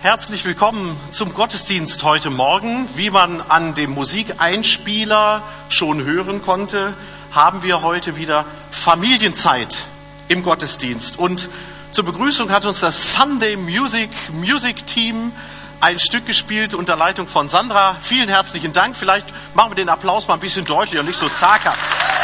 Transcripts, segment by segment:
Herzlich willkommen zum Gottesdienst heute Morgen. Wie man an dem Musikeinspieler schon hören konnte, haben wir heute wieder Familienzeit im Gottesdienst. Und zur Begrüßung hat uns das Sunday Music Team ein Stück gespielt unter Leitung von Sandra. Vielen herzlichen Dank. Vielleicht machen wir den Applaus mal ein bisschen deutlicher und nicht so zaghaft.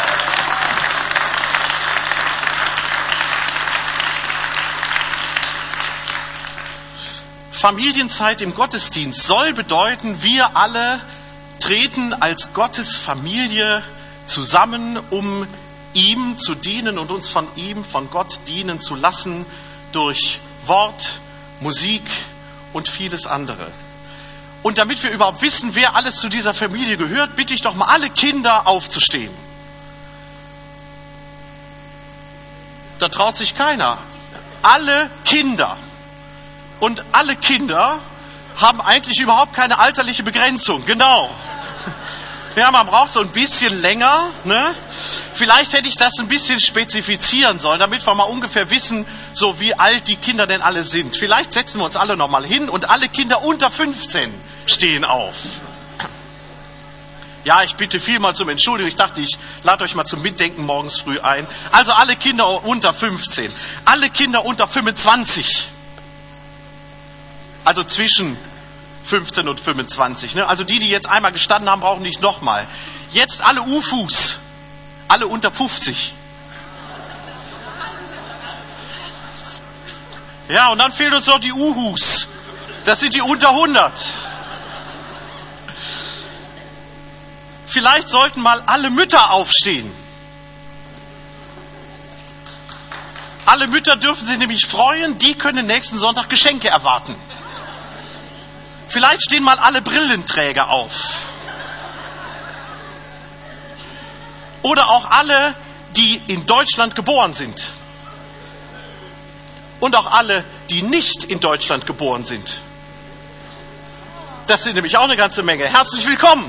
Familienzeit im Gottesdienst soll bedeuten, wir alle treten als Gottes Familie zusammen, um ihm zu dienen und uns von ihm, von Gott dienen zu lassen durch Wort, Musik und vieles andere. Und damit wir überhaupt wissen, wer alles zu dieser Familie gehört, bitte ich doch mal alle Kinder aufzustehen. Da traut sich keiner. Alle Kinder. Und alle Kinder haben eigentlich überhaupt keine alterliche Begrenzung. Genau. Ja, man braucht so ein bisschen länger. Ne? Vielleicht hätte ich das ein bisschen spezifizieren sollen, damit wir mal ungefähr wissen, so wie alt die Kinder denn alle sind. Vielleicht setzen wir uns alle nochmal hin und alle Kinder unter 15 stehen auf. Ja, ich bitte vielmals um Entschuldigung. Ich dachte, ich lade euch mal zum Mitdenken morgens früh ein. Also alle Kinder unter 15. Alle Kinder unter 25. Also zwischen 15 und 25. Ne? Also die jetzt einmal gestanden haben, brauchen nicht nochmal. Jetzt alle UFUs. Alle unter 50. Ja, und dann fehlen uns noch die Uhus. Das sind die unter 100. Vielleicht sollten mal alle Mütter aufstehen. Alle Mütter dürfen sich nämlich freuen, die können nächsten Sonntag Geschenke erwarten. Vielleicht stehen mal alle Brillenträger auf. Oder auch alle, die in Deutschland geboren sind. Und auch alle, die nicht in Deutschland geboren sind. Das sind nämlich auch eine ganze Menge. Herzlich willkommen.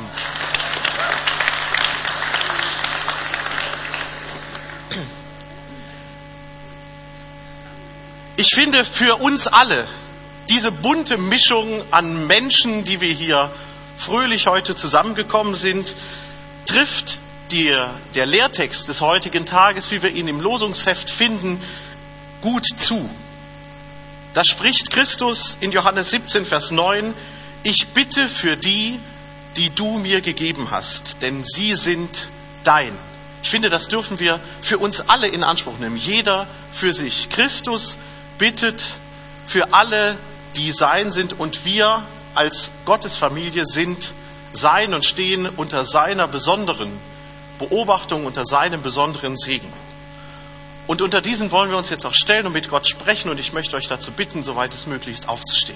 Ich finde, für uns alle diese bunte Mischung an Menschen, die wir hier fröhlich heute zusammengekommen sind, trifft der Lehrtext des heutigen Tages, wie wir ihn im Losungsheft finden, gut zu. Da spricht Christus in Johannes 17, Vers 9, ich bitte für die, die du mir gegeben hast, denn sie sind dein. Ich finde, das dürfen wir für uns alle in Anspruch nehmen, jeder für sich. Christus bittet für alle, die sein sind, und wir als Gottesfamilie sind sein und stehen unter seiner besonderen Beobachtung, unter seinem besonderen Segen. Und unter diesen wollen wir uns jetzt auch stellen und mit Gott sprechen, und ich möchte euch dazu bitten, soweit es möglich ist, aufzustehen.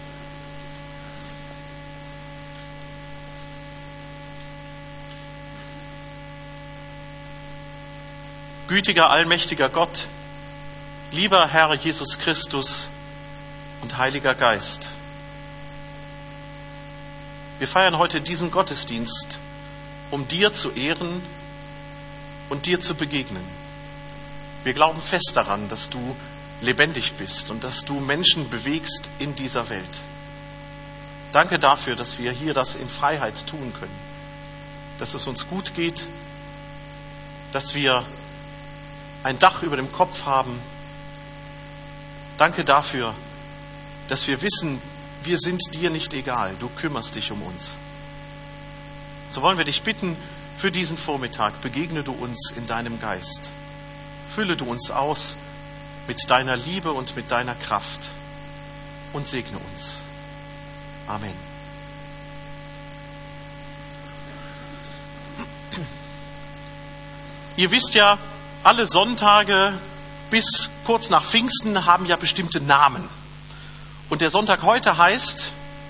Gütiger, allmächtiger Gott, lieber Herr Jesus Christus und Heiliger Geist. Wir feiern heute diesen Gottesdienst, um dir zu ehren und dir zu begegnen. Wir glauben fest daran, dass du lebendig bist und dass du Menschen bewegst in dieser Welt. Danke dafür, dass wir hier das in Freiheit tun können, dass es uns gut geht, dass wir ein Dach über dem Kopf haben. Danke dafür, dass wir wissen, wir sind dir nicht egal, du kümmerst dich um uns. So wollen wir dich bitten, für diesen Vormittag begegne du uns in deinem Geist. Fülle du uns aus mit deiner Liebe und mit deiner Kraft und segne uns. Amen. Ihr wisst ja, alle Sonntage bis kurz nach Pfingsten haben ja bestimmte Namen. Und der Sonntag heute heißt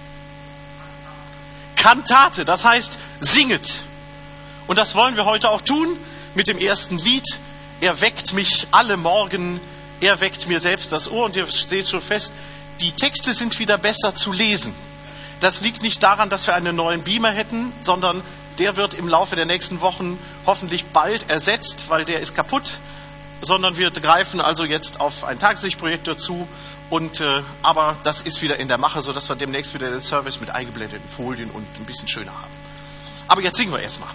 Kantate, das heißt singet. Und das wollen wir heute auch tun mit dem ersten Lied. Er weckt mich alle Morgen, er weckt mir selbst das Ohr. Und ihr seht schon fest, die Texte sind wieder besser zu lesen. Das liegt nicht daran, dass wir einen neuen Beamer hätten, sondern der wird im Laufe der nächsten Wochen hoffentlich bald ersetzt, weil der ist kaputt. sondern wir greifen also jetzt auf ein Tageslichtprojektor zu. Aber das ist wieder in der Mache, sodass wir demnächst wieder den Service mit eingeblendeten Folien und ein bisschen schöner haben. Aber jetzt singen wir erstmal.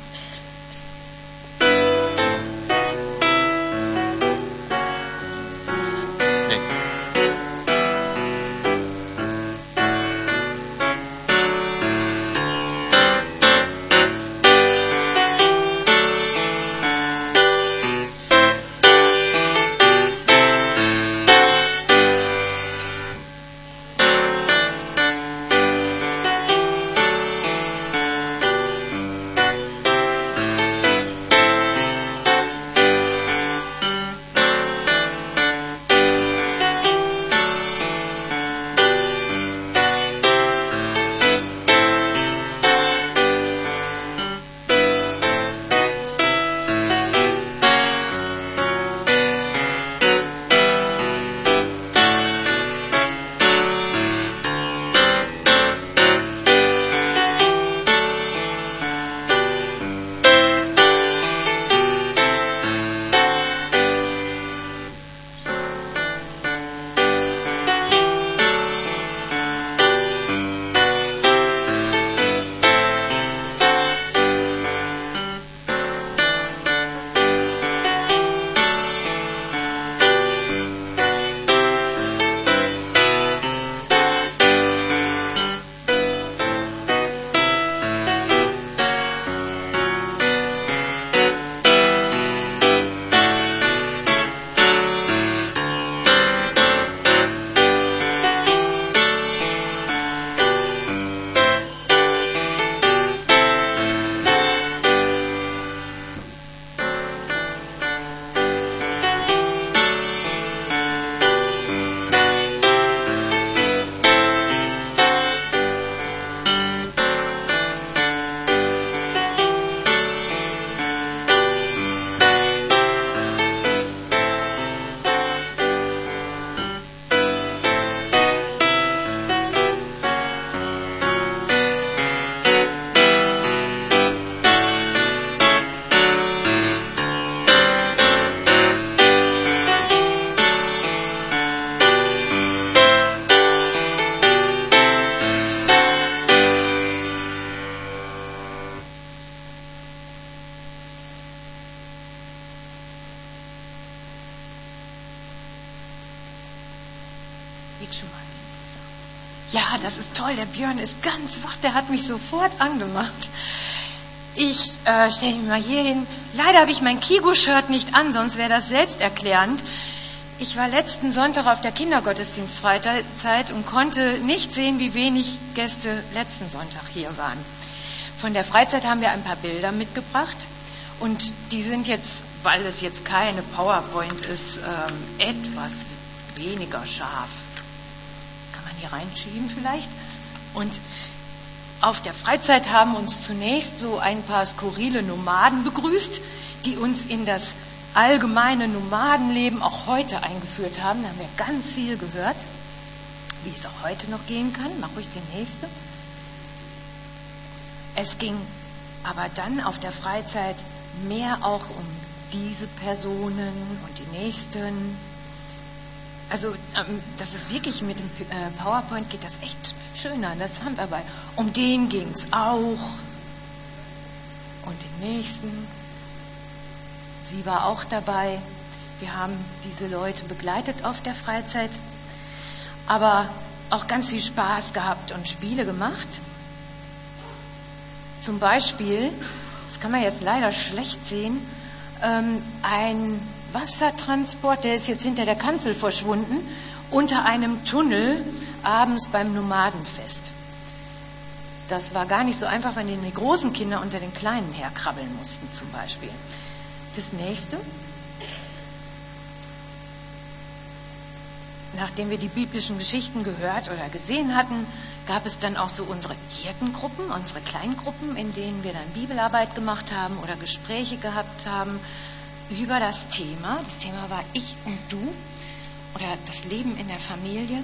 Ja, das ist toll, der Björn ist ganz wach, der hat mich sofort angemacht. Ich stelle mich mal hier hin. Leider habe ich mein Kigo-Shirt nicht an, sonst wäre das selbsterklärend. Ich war letzten Sonntag auf der Kindergottesdienstfreizeit und konnte nicht sehen, wie wenig Gäste letzten Sonntag hier waren. Von der Freizeit haben wir ein paar Bilder mitgebracht und die sind jetzt, weil es jetzt keine PowerPoint ist, etwas weniger scharf. Kann man hier reinschieben vielleicht? Und auf der Freizeit haben uns zunächst so ein paar skurrile Nomaden begrüßt, die uns in das allgemeine Nomadenleben auch heute eingeführt haben. Da haben wir ganz viel gehört, wie es auch heute noch gehen kann. Mach ruhig die nächste. Es ging aber dann auf der Freizeit mehr auch um diese Personen und die nächsten. Also das ist wirklich mit dem PowerPoint geht das echt schöner. Das haben wir aber. Um den ging es auch. Und den nächsten. Sie war auch dabei. Wir haben diese Leute begleitet auf der Freizeit. Aber auch ganz viel Spaß gehabt und Spiele gemacht. Zum Beispiel, das kann man jetzt leider schlecht sehen, ein Wassertransport, der ist jetzt hinter der Kanzel verschwunden, unter einem Tunnel abends beim Nomadenfest. Das war gar nicht so einfach, wenn die großen Kinder unter den Kleinen herkrabbeln mussten zum Beispiel. Das nächste. Nachdem wir die biblischen Geschichten gehört oder gesehen hatten, gab es dann auch so unsere Hirtengruppen, unsere Kleingruppen, in denen wir dann Bibelarbeit gemacht haben oder Gespräche gehabt haben über das Thema. Das Thema war Ich und Du oder das Leben in der Familie.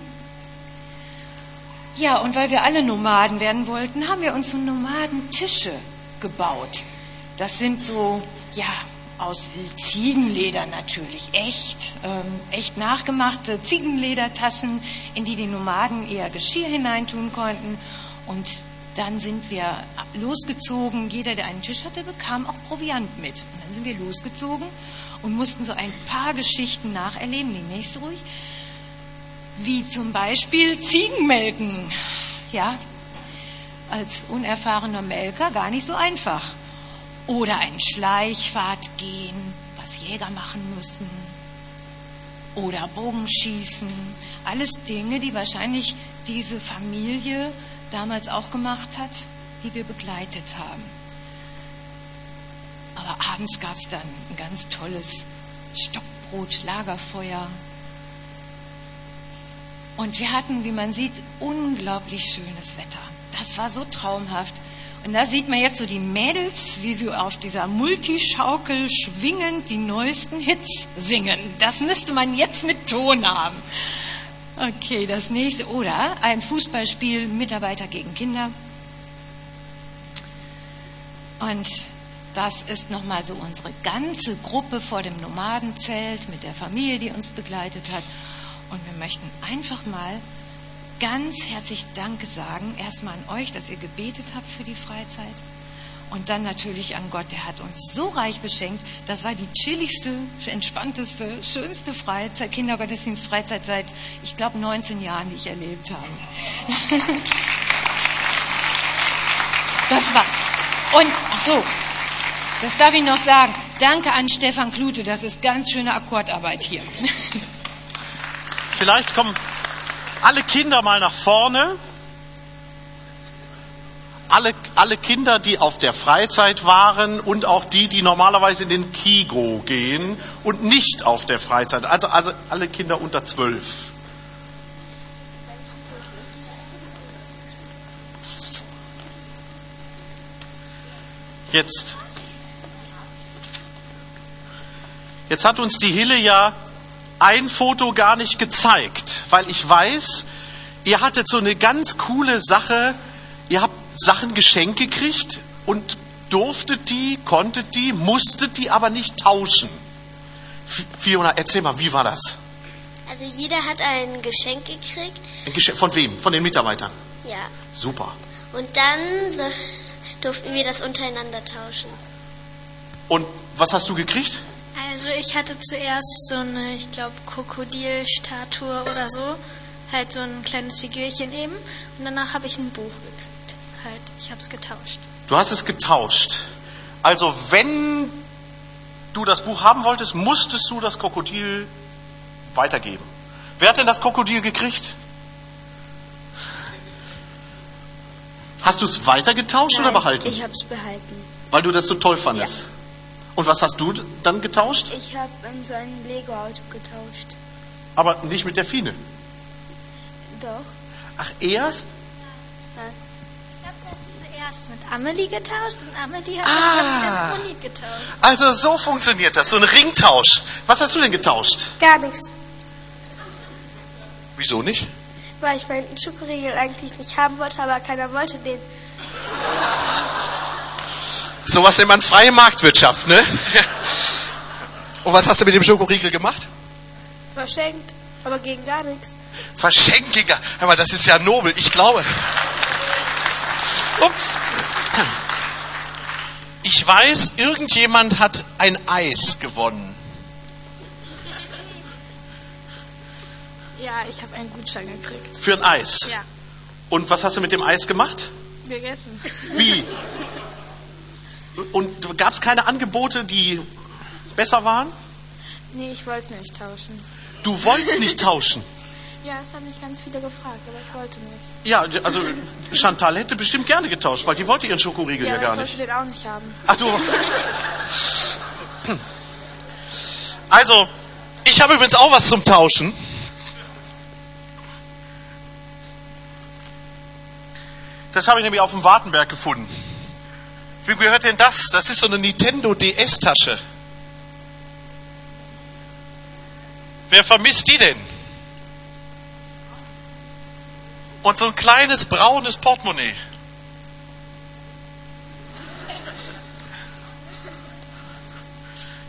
Ja, und weil wir alle Nomaden werden wollten, haben wir uns so Nomadentische gebaut. Das sind so, ja, aus Ziegenleder natürlich, echt nachgemachte Ziegenledertaschen, in die Nomaden eher Geschirr hineintun konnten. Und dann sind wir losgezogen. Jeder, der einen Tisch hatte, bekam auch Proviant mit. Und dann sind wir losgezogen und mussten so ein paar Geschichten nacherleben. Die nächste ruhig. Wie zum Beispiel Ziegenmelken. Ja, als unerfahrener Melker gar nicht so einfach. Oder einen Schleichpfad gehen, was Jäger machen müssen. Oder Bogenschießen. Alles Dinge, die wahrscheinlich diese Familie damals auch gemacht hat, die wir begleitet haben. Aber abends gab es dann ein ganz tolles Stockbrot, Lagerfeuer. Und wir hatten, wie man sieht, unglaublich schönes Wetter. Das war so traumhaft. Und da sieht man jetzt so die Mädels, wie sie auf dieser Multischaukel schwingend die neuesten Hits singen. Das müsste man jetzt mit Ton haben. Okay, das nächste. Oder ein Fußballspiel, Mitarbeiter gegen Kinder. Und das ist nochmal so unsere ganze Gruppe vor dem Nomadenzelt mit der Familie, die uns begleitet hat. Und wir möchten einfach mal ganz herzlich Danke sagen. Erstmal an euch, dass ihr gebetet habt für die Freizeit. Und dann natürlich an Gott, der hat uns so reich beschenkt. Das war die chilligste, entspannteste, schönste Freizeit, Kindergottesdienstfreizeit seit, ich glaube, 19 Jahren, die ich erlebt habe. Das war. Und, ach so, das darf ich noch sagen. Danke an Stefan Klute, das ist ganz schöne Akkordarbeit hier. Vielleicht kommen alle Kinder mal nach vorne. Alle Kinder, die auf der Freizeit waren und auch die normalerweise in den Kigo gehen und nicht auf der Freizeit. Also alle Kinder unter 12. Jetzt hat uns die Hille ja ein Foto gar nicht gezeigt, weil ich weiß, ihr hattet so eine ganz coole Sache. Ihr habt Sachen geschenkt gekriegt und durftet die, konntet die, musstet die aber nicht tauschen. Fiona, erzähl mal, wie war das? Also jeder hat ein Geschenk gekriegt. Ein Geschenk von wem? Von den Mitarbeitern? Ja. Super. Und dann durften wir das untereinander tauschen. Und was hast du gekriegt? Also ich hatte zuerst so eine, ich glaube, Krokodilstatue oder so. Halt so ein kleines Figürchen eben. Und danach habe ich ein Buch gekriegt. Halt, ich habe es getauscht. Du hast es getauscht. Also wenn du das Buch haben wolltest, musstest du das Krokodil weitergeben. Wer hat denn das Krokodil gekriegt? Hast du es weitergetauscht oder behalten? Ich habe es behalten. Weil du das so toll fandest? Ja. Und was hast du dann getauscht? Ich habe in so ein Lego-Auto getauscht. Aber nicht mit der Fine? Doch. Ach, erst? Nein. Ich habe das zuerst mit Amelie getauscht und Amelie hat das dann mit Moni getauscht. Also so funktioniert das, so ein Ringtausch. Was hast du denn getauscht? Gar nichts. Wieso nicht? Weil ich meinen Schokoriegel eigentlich nicht haben wollte, aber keiner wollte den. Sowas nennt man freie Marktwirtschaft, ne? Und was hast du mit dem Schokoriegel gemacht? Verschenkt, aber gegen gar nichts. Verschenkt gegen gar nichts? Hör mal, das ist ja nobel, ich glaube. Ups. Ich weiß, irgendjemand hat ein Eis gewonnen. Ja, ich habe einen Gutschein gekriegt. Für ein Eis? Ja. Und was hast du mit dem Eis gemacht? Gegessen. Wie? Und gab es keine Angebote, die besser waren? Nee, ich wollte nicht tauschen. Du wolltest nicht tauschen? Ja, es haben mich ganz viele gefragt, aber ich wollte nicht. Ja, also Chantal hätte bestimmt gerne getauscht, weil die wollte ihren Schokoriegel ja gar nicht. Ich wollte den auch nicht haben. Ach du. Also, ich habe übrigens auch was zum Tauschen. Das habe ich nämlich auf dem Wartenberg gefunden. Wie gehört denn das? Das ist so eine Nintendo DS-Tasche. Wer vermisst die denn? Und so ein kleines braunes Portemonnaie.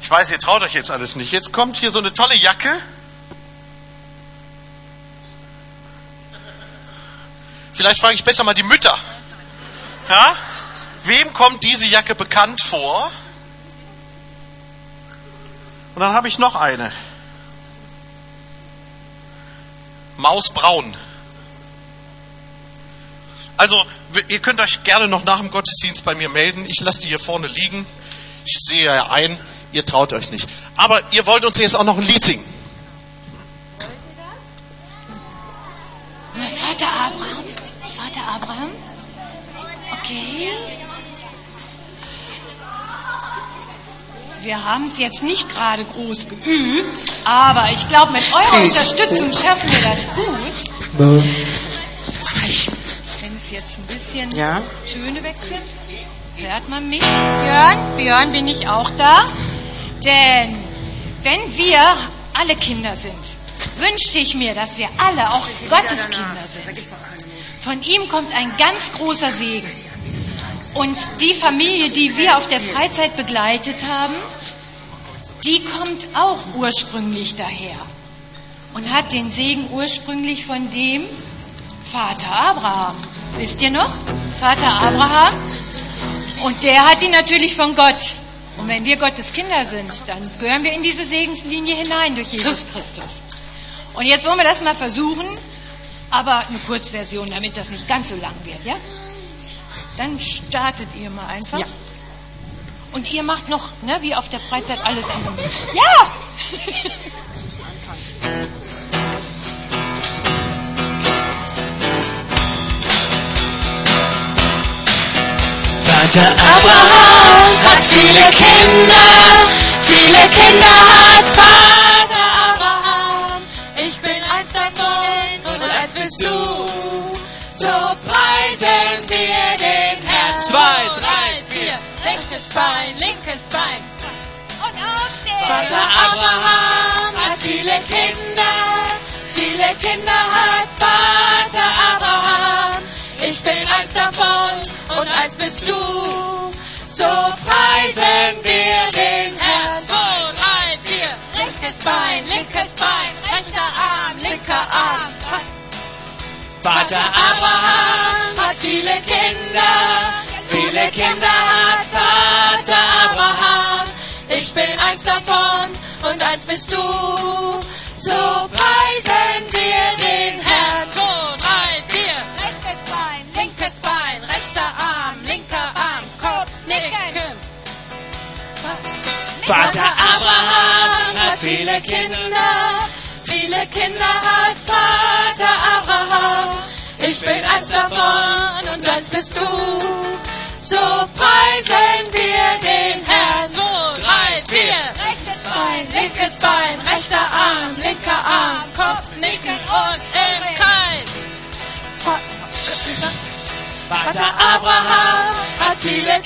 Ich weiß, ihr traut euch jetzt alles nicht. Jetzt kommt hier so eine tolle Jacke. Vielleicht frage ich besser mal die Mütter. Ja? Wem kommt diese Jacke bekannt vor? Und dann habe ich noch eine. Mausbraun. Also, ihr könnt euch gerne noch nach dem Gottesdienst bei mir melden. Ich lasse die hier vorne liegen. Ich sehe ja ein, ihr traut euch nicht. Aber ihr wollt uns jetzt auch noch ein Lied singen. Wollt ihr das? Vater Abraham. Vater Abraham? Okay. Wir haben es jetzt nicht gerade groß geübt, aber ich glaube, mit eurer Unterstützung schaffen wir das gut. Wenn es jetzt ein bisschen Töne wechseln, hört man mich. Björn, bin ich auch da? Denn wenn wir alle Kinder sind, wünschte ich mir, dass wir alle auch Gottes Kinder sind. Von ihm kommt ein ganz großer Segen. Und die Familie, die wir auf der Freizeit begleitet haben, die kommt auch ursprünglich daher und hat den Segen ursprünglich von dem Vater Abraham. Wisst ihr noch? Vater Abraham. Und der hat ihn natürlich von Gott. Und wenn wir Gottes Kinder sind, dann gehören wir in diese Segenslinie hinein durch Jesus Christus. Und jetzt wollen wir das mal versuchen, aber eine Kurzversion, damit das nicht ganz so lang wird, ja? Dann startet ihr mal einfach. Ja. Und ihr macht noch, ne, wie auf der Freizeit, alles in der Mitte. Ja! Vater Abraham hat viele Kinder hat Vater Abraham. Ich bin eins davon und eins bist du. So preisen wir den Herrn. 2, 3, 4. Linkes Bein. Und aufstehen. Vater Abraham hat viele Kinder hat Vater Abraham. Ich bin eins davon und eins bist du. So preisen wir den Herrn. 2, 3, 4. Linkes Bein. Rechter Arm, linker Arm. Vater Abraham hat viele Kinder hat Vater Abraham. Ich bin eins davon und eins bist du. So preisen wir den Herrn. 2, 3, 4. Linkes Bein, rechter Arm, linker Arm, Kopf, nicken. Vater Abraham hat viele Kinder hat Vater Abraham. Ich bin eins davon und eins bist du. So preisen wir den Herrn. 2, 3, 4. Linkes Bein, rechter Arm, linker Arm, Kopf, nicken und im Kreis. Vater Abraham hat viele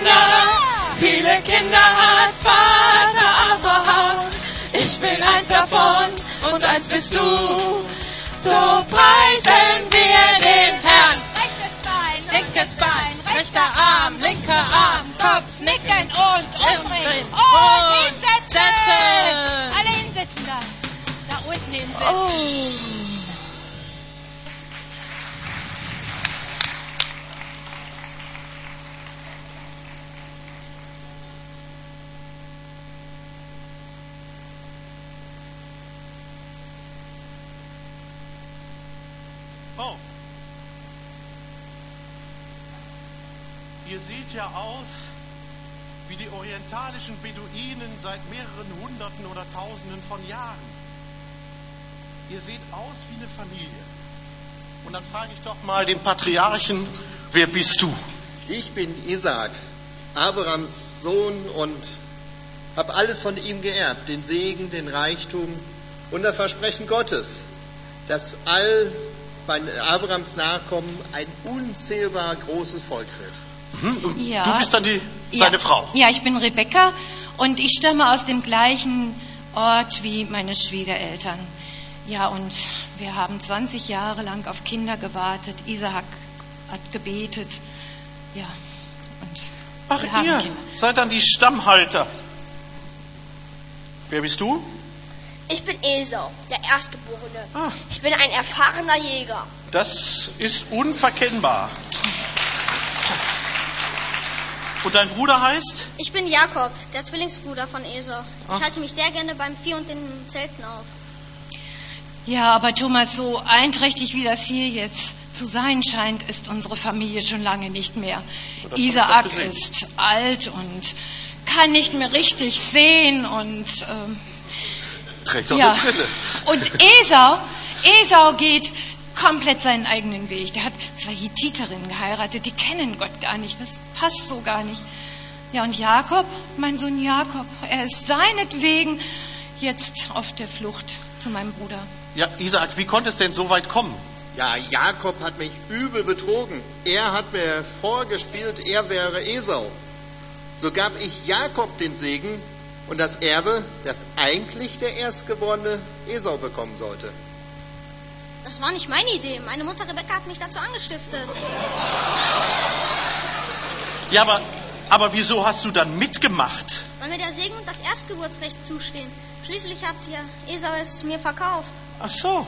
Kinder hat Vater Abraham. Ich bin eins davon und eins bist du. So preisen wir den Herrn. Linkes Bein, rechter Arm, linker Arm, Kopf, nicken und umdrehen. Und hinsetzen. Alle hinsetzen da. Da unten hinsetzen. Oh. Oh. Ihr seht ja aus wie die orientalischen Beduinen seit mehreren Hunderten oder Tausenden von Jahren. Ihr seht aus wie eine Familie. Und dann frage ich doch mal den Patriarchen, wer bist du? Ich bin Isaak, Abrahams Sohn und habe alles von ihm geerbt, den Segen, den Reichtum und das Versprechen Gottes, dass all bei Abrahams Nachkommen ein unzählbar großes Volk wird. Und Ja. du bist dann seine Frau. Ja, ich bin Rebecca und ich stamme aus dem gleichen Ort wie meine Schwiegereltern. Ja, und wir haben 20 Jahre lang auf Kinder gewartet. Isaak hat gebetet. Ja, und Ach, wir haben ihr Kinder. seid dann die Stammhalter. Wer bist du? Ich bin Esau, der Erstgeborene. Ah. Ich bin ein erfahrener Jäger. Das ist unverkennbar. Und dein Bruder heißt? Ich bin Jakob, der Zwillingsbruder von Esau. Ich halte mich sehr gerne beim Vieh und den Zelten auf. Ja, aber Thomas, so einträchtig wie das hier jetzt zu sein scheint, ist unsere Familie schon lange nicht mehr. Isaak ist alt und kann nicht mehr richtig sehen und Trägt doch ja. eine Brille. Und Esau geht komplett seinen eigenen Weg. Der hat 2 Hittiterinnen geheiratet, die kennen Gott gar nicht. Das passt so gar nicht. Ja, und Jakob, mein Sohn Jakob, er ist seinetwegen jetzt auf der Flucht zu meinem Bruder. Ja, Isaak, wie konnte es denn so weit kommen? Ja, Jakob hat mich übel betrogen. Er hat mir vorgespielt, er wäre Esau. So gab ich Jakob den Segen und das Erbe, das eigentlich der Erstgeborene Esau bekommen sollte. Das war nicht meine Idee. Meine Mutter Rebecca hat mich dazu angestiftet. Ja, aber wieso hast du dann mitgemacht? Weil mir der Segen und das Erstgeburtsrecht zustehen. Schließlich hat ja Esau es mir verkauft. Ach so.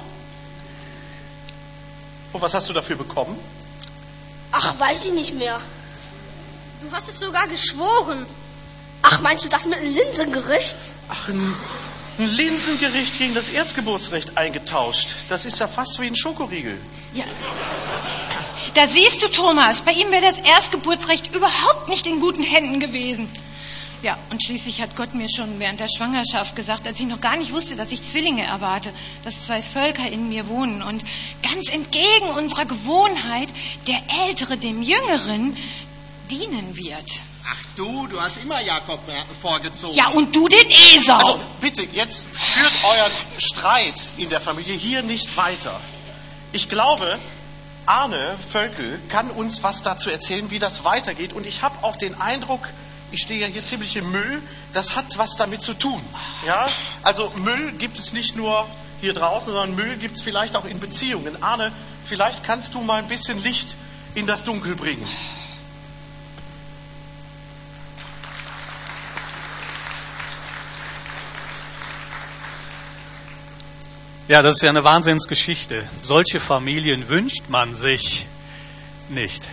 Und was hast du dafür bekommen? Ach, weiß ich nicht mehr. Du hast es sogar geschworen. Ach, meinst du das mit einem Linsengericht? Ach, ein Linsengericht gegen das Erstgeburtsrecht eingetauscht. Das ist ja fast wie ein Schokoriegel. Ja. Da siehst du, Thomas, bei ihm wäre das Erstgeburtsrecht überhaupt nicht in guten Händen gewesen. Ja, und schließlich hat Gott mir schon während der Schwangerschaft gesagt, als ich noch gar nicht wusste, dass ich Zwillinge erwarte, dass 2 Völker in mir wohnen und ganz entgegen unserer Gewohnheit der Ältere dem Jüngeren dienen wird. Ach du hast immer Jakob vorgezogen. Ja, und du den Esau. Also bitte, jetzt führt euren Streit in der Familie hier nicht weiter. Ich glaube, Arne Völkel kann uns was dazu erzählen, wie das weitergeht. Und ich habe auch den Eindruck, ich stehe ja hier ziemlich im Müll, das hat was damit zu tun. Ja? Also Müll gibt es nicht nur hier draußen, sondern Müll gibt es vielleicht auch in Beziehungen. Arne, vielleicht kannst du mal ein bisschen Licht in das Dunkel bringen. Ja, das ist ja eine Wahnsinnsgeschichte. Solche Familien wünscht man sich nicht.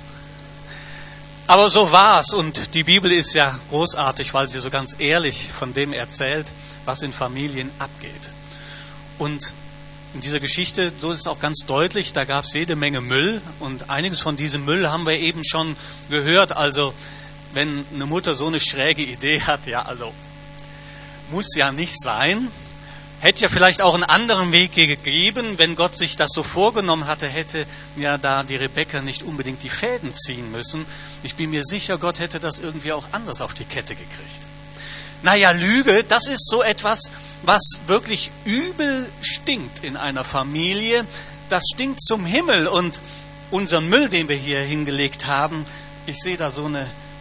Aber so war's, und die Bibel ist ja großartig, weil sie so ganz ehrlich von dem erzählt, was in Familien abgeht. Und in dieser Geschichte, so ist es auch ganz deutlich, da gab es jede Menge Müll, und einiges von diesem Müll haben wir eben schon gehört. Also wenn eine Mutter so eine schräge Idee hat, ja, also muss ja nicht sein. Hätte ja vielleicht auch einen anderen Weg gegeben, wenn Gott sich das so vorgenommen hatte, hätte ja da die Rebecca nicht unbedingt die Fäden ziehen müssen. Ich bin mir sicher, Gott hätte das irgendwie auch anders auf die Kette gekriegt. Naja, Lüge, das ist so etwas, was wirklich übel stinkt in einer Familie. Das stinkt zum Himmel, und unseren Müll, den wir hier hingelegt haben, ich sehe da so eine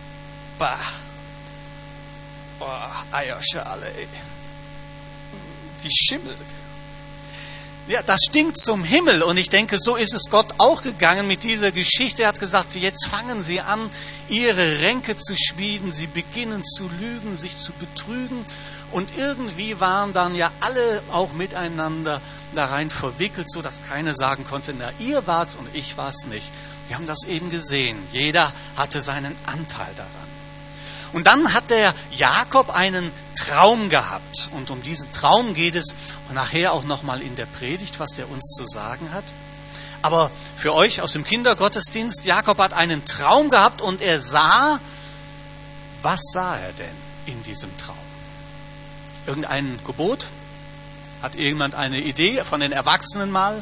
Eierschale, ey. Die schimmelt. Ja, das stinkt zum Himmel, und ich denke, so ist es Gott auch gegangen mit dieser Geschichte. Er hat gesagt, jetzt fangen sie an, ihre Ränke zu schmieden, sie beginnen zu lügen, sich zu betrügen, und irgendwie waren dann ja alle auch miteinander da rein verwickelt, so dass keiner sagen konnte, na, ihr wart's und ich war's nicht. Wir haben das eben gesehen. Jeder hatte seinen Anteil daran. Und dann hat der Jakob einen Traum gehabt. Und um diesen Traum geht es nachher auch nochmal in der Predigt, was der uns zu sagen hat. Aber für euch aus dem Kindergottesdienst, Jakob hat einen Traum gehabt, und er sah, was sah er denn in diesem Traum? Irgendein Gebot? Hat irgendjemand eine Idee von den Erwachsenen mal?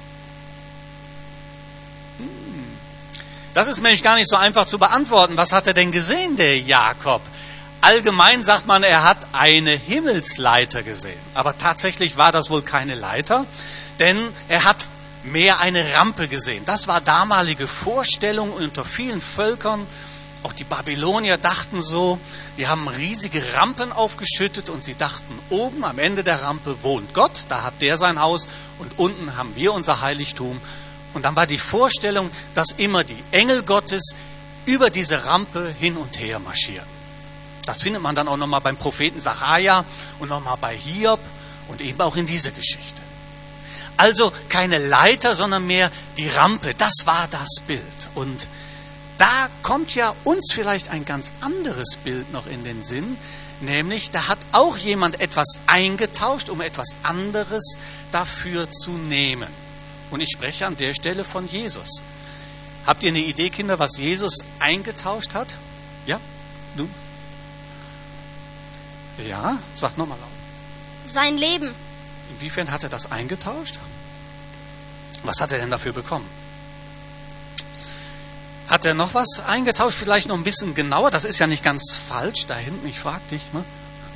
Das ist nämlich gar nicht so einfach zu beantworten. Was hat er denn gesehen, der Jakob? Allgemein sagt man, er hat eine Himmelsleiter gesehen. Aber tatsächlich war das wohl keine Leiter, denn er hat mehr eine Rampe gesehen. Das war damalige Vorstellung unter vielen Völkern. Auch die Babylonier dachten so, die haben riesige Rampen aufgeschüttet, und sie dachten, oben am Ende der Rampe wohnt Gott, da hat der sein Haus, und unten haben wir unser Heiligtum. Und dann war die Vorstellung, dass immer die Engel Gottes über diese Rampe hin und her marschieren. Das findet man dann auch nochmal beim Propheten Sacharja und nochmal bei Hiob und eben auch in dieser Geschichte. Also keine Leiter, sondern mehr die Rampe. Das war das Bild. Und da kommt ja uns vielleicht ein ganz anderes Bild noch in den Sinn, nämlich da hat auch jemand etwas eingetauscht, um etwas anderes dafür zu nehmen. Und ich spreche an der Stelle von Jesus. Habt ihr eine Idee, Kinder, was Jesus eingetauscht hat? Ja? Du? Ja? Sag nochmal laut. Sein Leben. Inwiefern hat er das eingetauscht? Was hat er denn dafür bekommen? Hat er noch was eingetauscht? Vielleicht noch ein bisschen genauer. Das ist ja nicht ganz falsch. Da hinten, ich frage dich. Ne?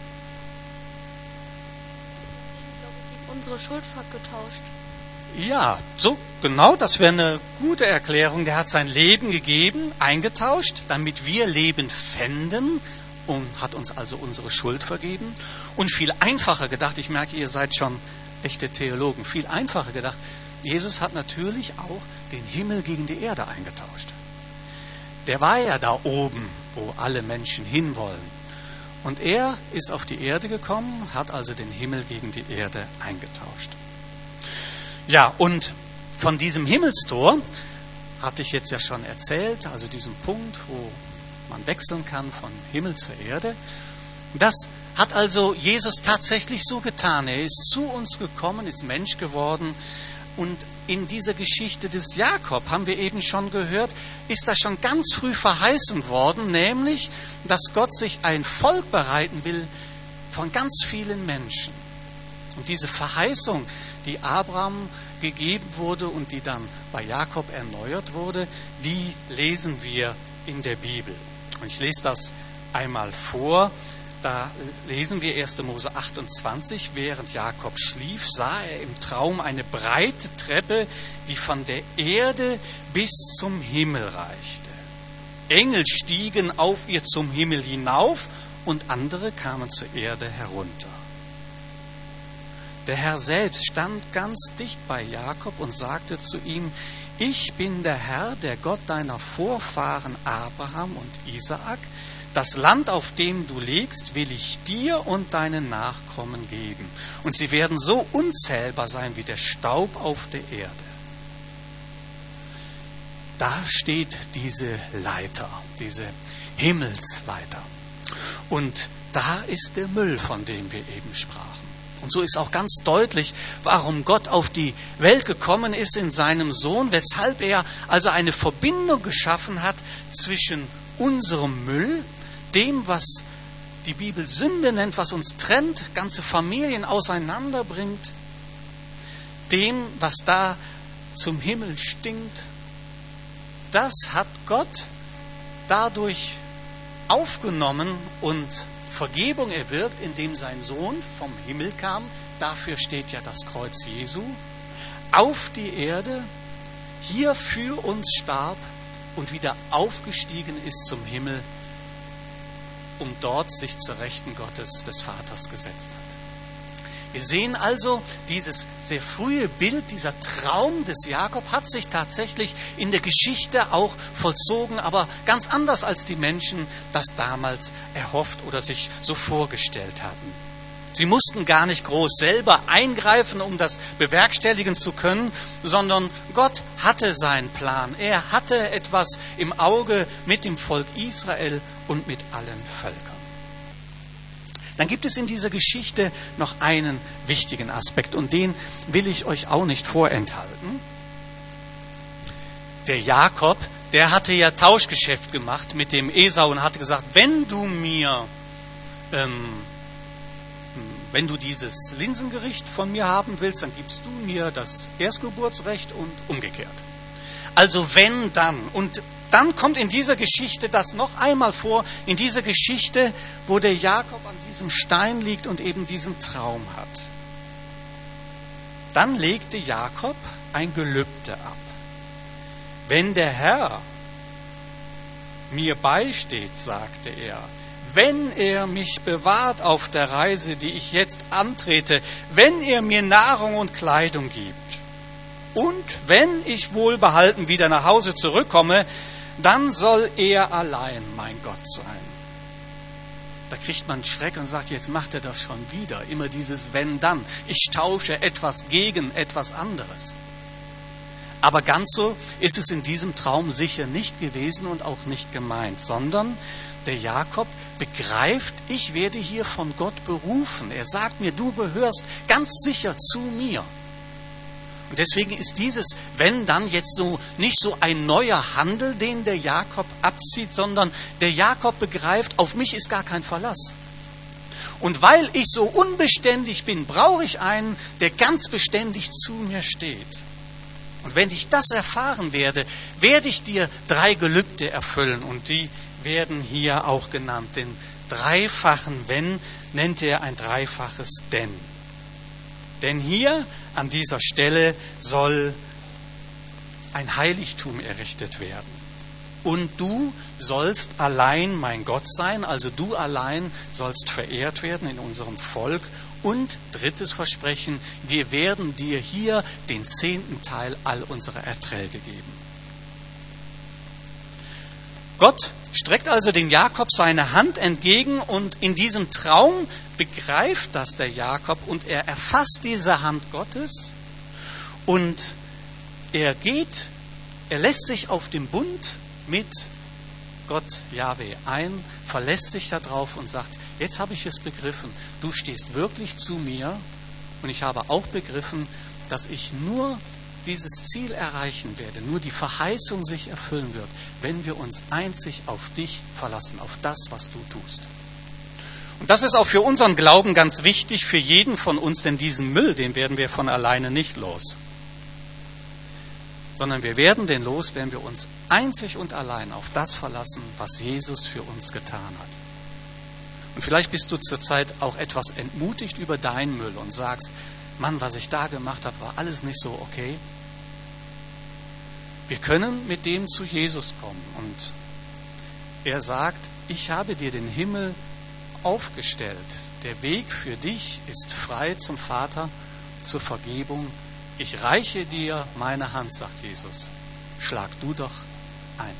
Unsere Schuld getauscht. Ja, so genau, das wäre eine gute Erklärung. Der hat sein Leben gegeben, eingetauscht, damit wir Leben fänden und hat uns also unsere Schuld vergeben. Und viel einfacher gedacht, ich merke, ihr seid schon echte Theologen, viel einfacher gedacht, Jesus hat natürlich auch den Himmel gegen die Erde eingetauscht. Der war ja da oben, wo alle Menschen hinwollen. Und er ist auf die Erde gekommen, hat also den Himmel gegen die Erde eingetauscht. Ja, und von diesem Himmelstor hatte ich jetzt ja schon erzählt, also diesem Punkt, wo man wechseln kann von Himmel zur Erde. Das hat also Jesus tatsächlich so getan. Er ist zu uns gekommen, ist Mensch geworden. Und in dieser Geschichte des Jakob, haben wir eben schon gehört, ist das schon ganz früh verheißen worden, nämlich, dass Gott sich ein Volk bereiten will von ganz vielen Menschen. Und diese Verheißung, die Abraham gegeben wurde und die dann bei Jakob erneuert wurde, die lesen wir in der Bibel. Und ich lese das einmal vor. Da lesen wir 1. Mose 28. Während Jakob schlief, sah er im Traum eine breite Treppe, die von der Erde bis zum Himmel reichte. Engel stiegen auf ihr zum Himmel hinauf und andere kamen zur Erde herunter. Der Herr selbst stand ganz dicht bei Jakob und sagte zu ihm: Ich bin der Herr, der Gott deiner Vorfahren Abraham und Isaak. Das Land, auf dem du lebst, will ich dir und deinen Nachkommen geben. Und sie werden so unzählbar sein wie der Staub auf der Erde. Da steht diese Leiter, diese Himmelsleiter. Und da ist der Müll, von dem wir eben sprachen. Und so ist auch ganz deutlich, warum Gott auf die Welt gekommen ist in seinem Sohn, weshalb er also eine Verbindung geschaffen hat zwischen unserem Müll, dem, was die Bibel Sünde nennt, was uns trennt, ganze Familien auseinanderbringt, dem, was da zum Himmel stinkt. Das hat Gott dadurch aufgenommen und Vergebung erwirkt, indem sein Sohn vom Himmel kam. Dafür steht ja das Kreuz Jesu. Auf die Erde, hier für uns starb und wieder aufgestiegen ist zum Himmel, um dort sich zur Rechten Gottes des Vaters gesetzt hat. Wir sehen also, dieses sehr frühe Bild, dieser Traum des Jakob hat sich tatsächlich in der Geschichte auch vollzogen, aber ganz anders, als die Menschen das damals erhofft oder sich so vorgestellt hatten. Sie mussten gar nicht groß selber eingreifen, um das bewerkstelligen zu können, sondern Gott hatte seinen Plan. Er hatte etwas im Auge mit dem Volk Israel und mit allen Völkern. Dann gibt es in dieser Geschichte noch einen wichtigen Aspekt und den will ich euch auch nicht vorenthalten. Der Jakob, der hatte ja Tauschgeschäft gemacht mit dem Esau und hatte gesagt, wenn du dieses Linsengericht von mir haben willst, dann gibst du mir das Erstgeburtsrecht und umgekehrt. Also wenn, dann. Und dann kommt in dieser Geschichte das noch einmal vor, in dieser Geschichte, wo der Jakob an diesem Stein liegt und eben diesen Traum hat. Dann legte Jakob ein Gelübde ab. Wenn der Herr mir beisteht, sagte er, wenn er mich bewahrt auf der Reise, die ich jetzt antrete, wenn er mir Nahrung und Kleidung gibt und wenn ich wohlbehalten wieder nach Hause zurückkomme, dann soll er allein mein Gott sein. da kriegt man Schreck und sagt, jetzt macht er das schon wieder. Immer dieses wenn, dann. Ich tausche etwas gegen etwas anderes. Aber ganz so ist es in diesem Traum sicher nicht gewesen und auch nicht gemeint, sondern der Jakob begreift, ich werde hier von Gott berufen. Er sagt mir, du gehörst ganz sicher zu mir. Und deswegen ist dieses wenn dann jetzt so nicht so ein neuer Handel, den der Jakob abzieht, sondern der Jakob begreift, auf mich ist gar kein Verlass. Und weil ich so unbeständig bin, brauche ich einen, der ganz beständig zu mir steht. Und wenn ich das erfahren werde, werde ich dir 3 Gelübde erfüllen. Und die werden hier auch genannt. Den dreifachen wenn nennt er ein dreifaches denn. Denn hier an dieser Stelle soll ein Heiligtum errichtet werden. Und du sollst allein mein Gott sein, also du allein sollst verehrt werden in unserem Volk. Und 3. Versprechen, wir werden dir hier den 10. Teil all unserer Erträge geben. Gott streckt also dem Jakob seine Hand entgegen und in diesem Traum begreift das der Jakob und er erfasst diese Hand Gottes und er lässt sich auf den Bund mit Gott Jahwe ein, verlässt sich darauf und sagt, jetzt habe ich es begriffen, du stehst wirklich zu mir und ich habe auch begriffen, dass ich nur dieses Ziel erreichen werde, nur die Verheißung sich erfüllen wird, wenn wir uns einzig auf dich verlassen, auf das, was du tust. Und das ist auch für unseren Glauben ganz wichtig, für jeden von uns, denn diesen Müll, den werden wir von alleine nicht los. Sondern wir werden den los, wenn wir uns einzig und allein auf das verlassen, was Jesus für uns getan hat. Und vielleicht bist du zurzeit auch etwas entmutigt über deinen Müll und sagst, Mann, was ich da gemacht habe, war alles nicht so okay. Wir können mit dem zu Jesus kommen und er sagt, ich habe dir den Himmel aufgestellt. Der Weg für dich ist frei zum Vater, zur Vergebung. Ich reiche dir meine Hand, sagt Jesus. Schlag du doch ein.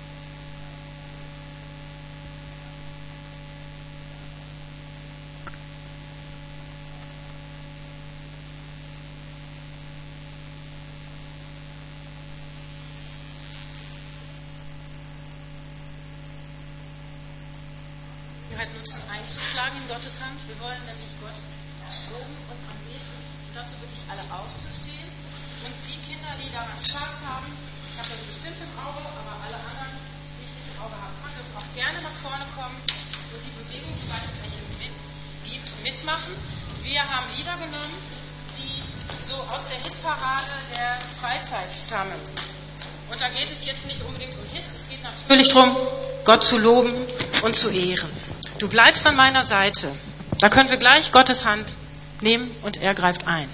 Nutzen einzuschlagen in Gottes Hand. Wir wollen nämlich Gott loben und anbeten. Und dazu bitte ich alle aufzustehen. Und die Kinder, die daran Spaß haben, ich habe das bestimmt im Auge, aber alle anderen, die nicht im Auge haben, dürfen auch gerne nach vorne kommen und die Bewegung, ich weiß nicht, welche liebt, mitmachen. Wir haben Lieder genommen, die so aus der Hitparade der Freizeit stammen. Und da geht es jetzt nicht unbedingt um Hits, es geht natürlich darum, Gott zu loben und zu ehren. Du bleibst an meiner Seite. Da können wir gleich Gottes Hand nehmen und er greift ein.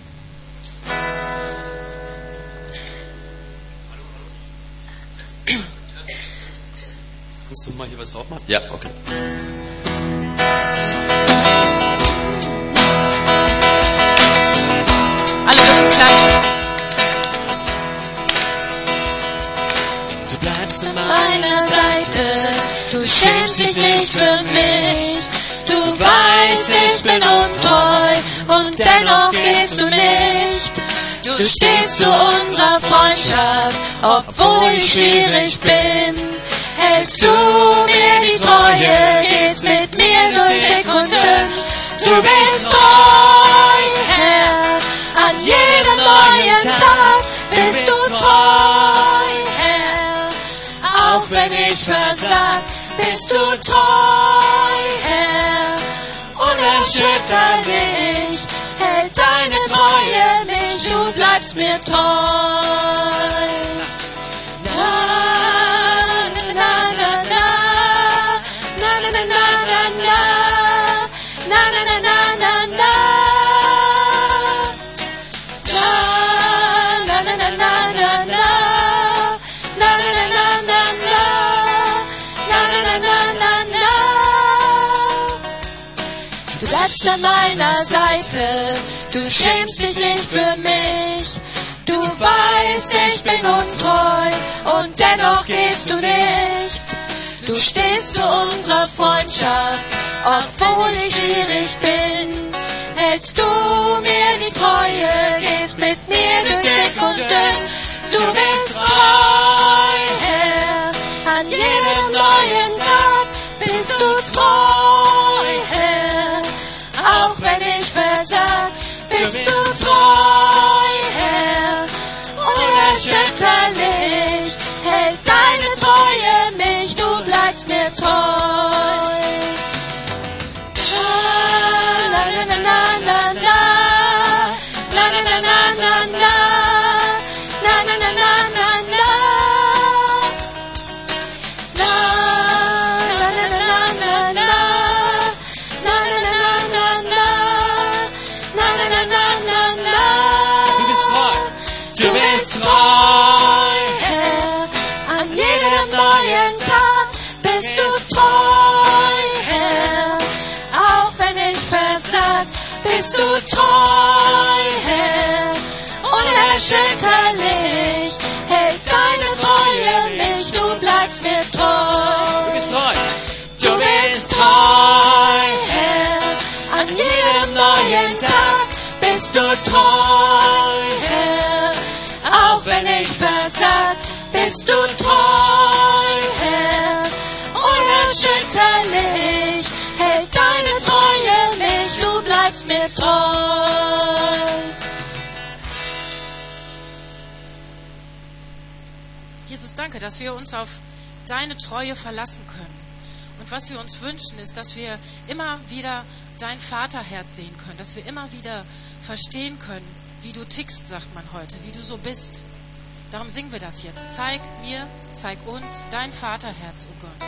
Kannst du mal hier was drauf machen? Ja, okay. Alle dürfen gleich. Du bleibst an meiner Seite, du schämst dich nicht für mich. Du weißt, ich bin untreu und dennoch gehst du nicht. Du stehst zu unserer Freundschaft, obwohl ich schwierig bin. Hältst du mir die Treue, gehst mit mir durch dick und dünn. Du bist treu, Herr, an jedem neuen Tag bist du treu, Herr. Auch wenn ich versag, bist du treu, Herr. Unerschütterlich hält deine Treue mich, du bleibst mir treu. Du bleibst an meiner Seite, du schämst dich nicht für mich. Du weißt, ich bin untreu und dennoch gehst du nicht. Du stehst zu unserer Freundschaft, obwohl ich schwierig bin. Hältst du mir die Treue, gehst mit mir durch dick und dünn. Du bist treu, Herr, an jedem neuen Tag bist du treu, Herr. Auch wenn ich versag, bist du treu, Herr. Unerschütterlich hält deine Treue mich, du bleibst mir treu. La la la la la la, la la la la la la, la la la la la la, la la la la la la, la la la la la la, la la la la la la. Du bist treu. Du bist treu, Herr, an jedem neuen Tag bist du treu, Herr, auch wenn ich versag, bist du treu, Herr, unerschütterlich hält deine Treue mich, du bleibst mir treu. Du bist treu. Du bist treu, Herr, an jedem neuen Tag bist du treu, Herr, auch wenn ich versag, bist du treu, Herr, unerschütterlich hält deine Treue mich, du bleibst mir treu. Jesus, danke, dass wir uns auf deine Treue verlassen können. Und was wir uns wünschen, ist, dass wir immer wieder dein Vaterherz sehen können, dass wir immer wieder verstehen können, wie du tickst, sagt man heute, wie du so bist. Darum singen wir das jetzt. Zeig mir, zeig uns dein Vaterherz, oh Gott.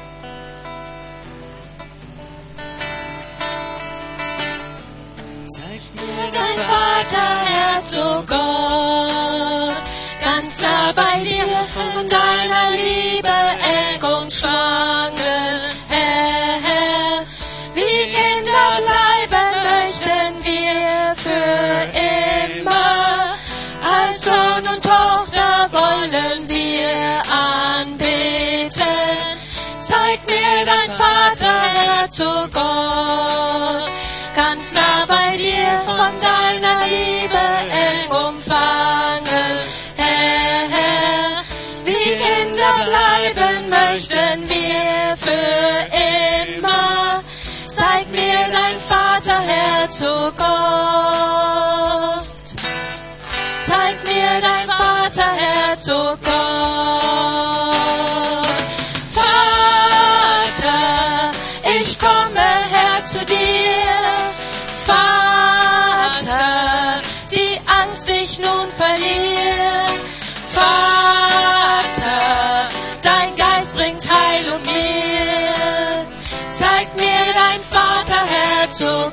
Zeig mir dein Vaterherz, oh Gott, ganz nah bei dir, von deiner Liebe eng umschlungen, Herr, Herr. Wie Kinder bleiben möchten wir für immer, als Sohn und Tochter wollen wir anbeten. Zeig mir dein Vaterherz, oh Gott, ganz nah bei dir, von deiner Liebe eng umfangen, Herr, Herr. Wie Kinder bleiben möchten wir für immer. Zeig mir dein Vaterherz, oh Gott. Zeig mir dein Vaterherz, oh Gott. Vater, ich komme her zu dir. Vater, die Angst ich nun verliere. Vater, dein Geist bringt Heilung mir. Zeig mir dein Vaterherz, oh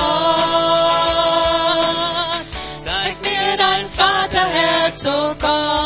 Gott. Zeig mir dein Vaterherz, oh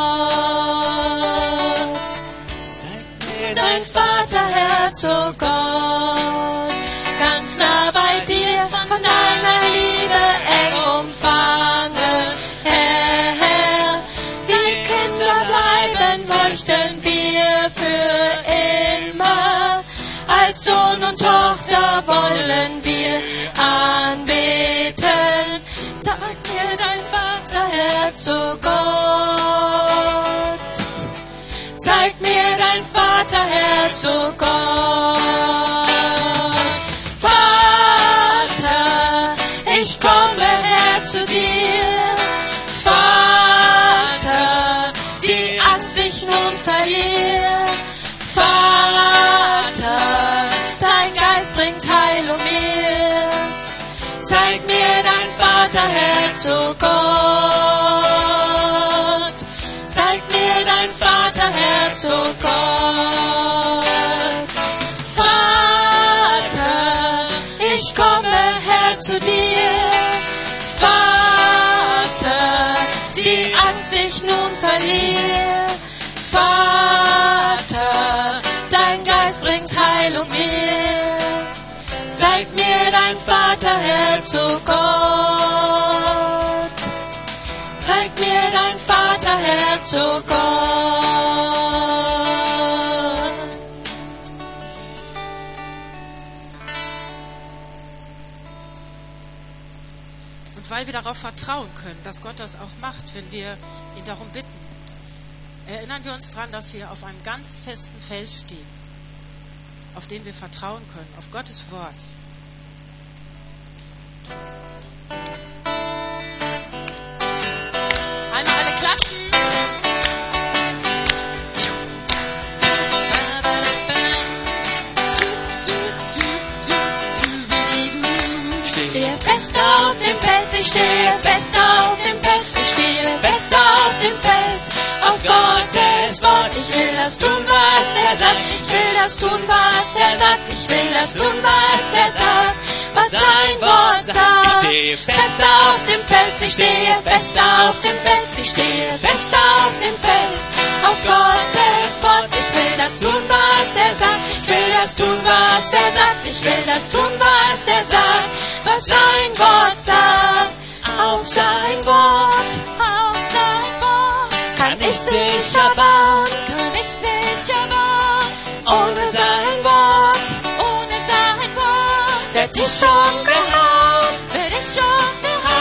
Gott. Zeig mir dein Vaterherz, oh Gott. Ganz nah bei dir, von deiner Liebe eng umfangen, Herr, Herr. Wie Kinder bleiben möchten wir für immer. Als Sohn und Tochter wollen wir anbeten. Zeig mir dein Vaterherz, oh Gott. Zeig mir dein Vaterherz, oh Gott. Vater, ich komme her zu dir. Vater, die Angst ich nun verliere. Vater, dein Geist bringt Heilung mir. Zeig mir dein Vaterherz, oh Gott. Zeig mir dein Vaterherz, oh Gott. Vater, ich komme her zu dir. Vater, die Angst ich nun verliere. Vater, dein Geist bringt Heilung mir. Zeig mir dein Vaterherz, oh Gott. Zeig mir dein Vaterherz, oh Gott. wir darauf vertrauen können, dass Gott das auch macht, wenn wir ihn darum bitten. Erinnern wir uns daran, dass wir auf einem ganz festen Fels stehen, auf den wir vertrauen können, auf Gottes Wort. Einmal alle klatschen. Stehe fest auf dem Fels, ich stehe fest auf dem Fels, ich stehe fest auf dem Fels, auf Gottes Wort. Ich will das tun, was er sagt, ich will das tun, was er sagt, ich will das tun, was er sagt, was sein Wort sagt. Ich stehe Fest auf dem Fels, ich stehe fest auf dem Fels, ich stehe fest auf dem Fels, auf Gottes Wort. Ich will das tun, was er sagt, ich will das tun, was er sagt, ich will das tun, was er sagt, was sein Wort sagt. Auf sein Wort, kann ich sicher bauen, kann ich sicher bauen. Ohne sein Wort, werd ich schon gehauen, werd ich schon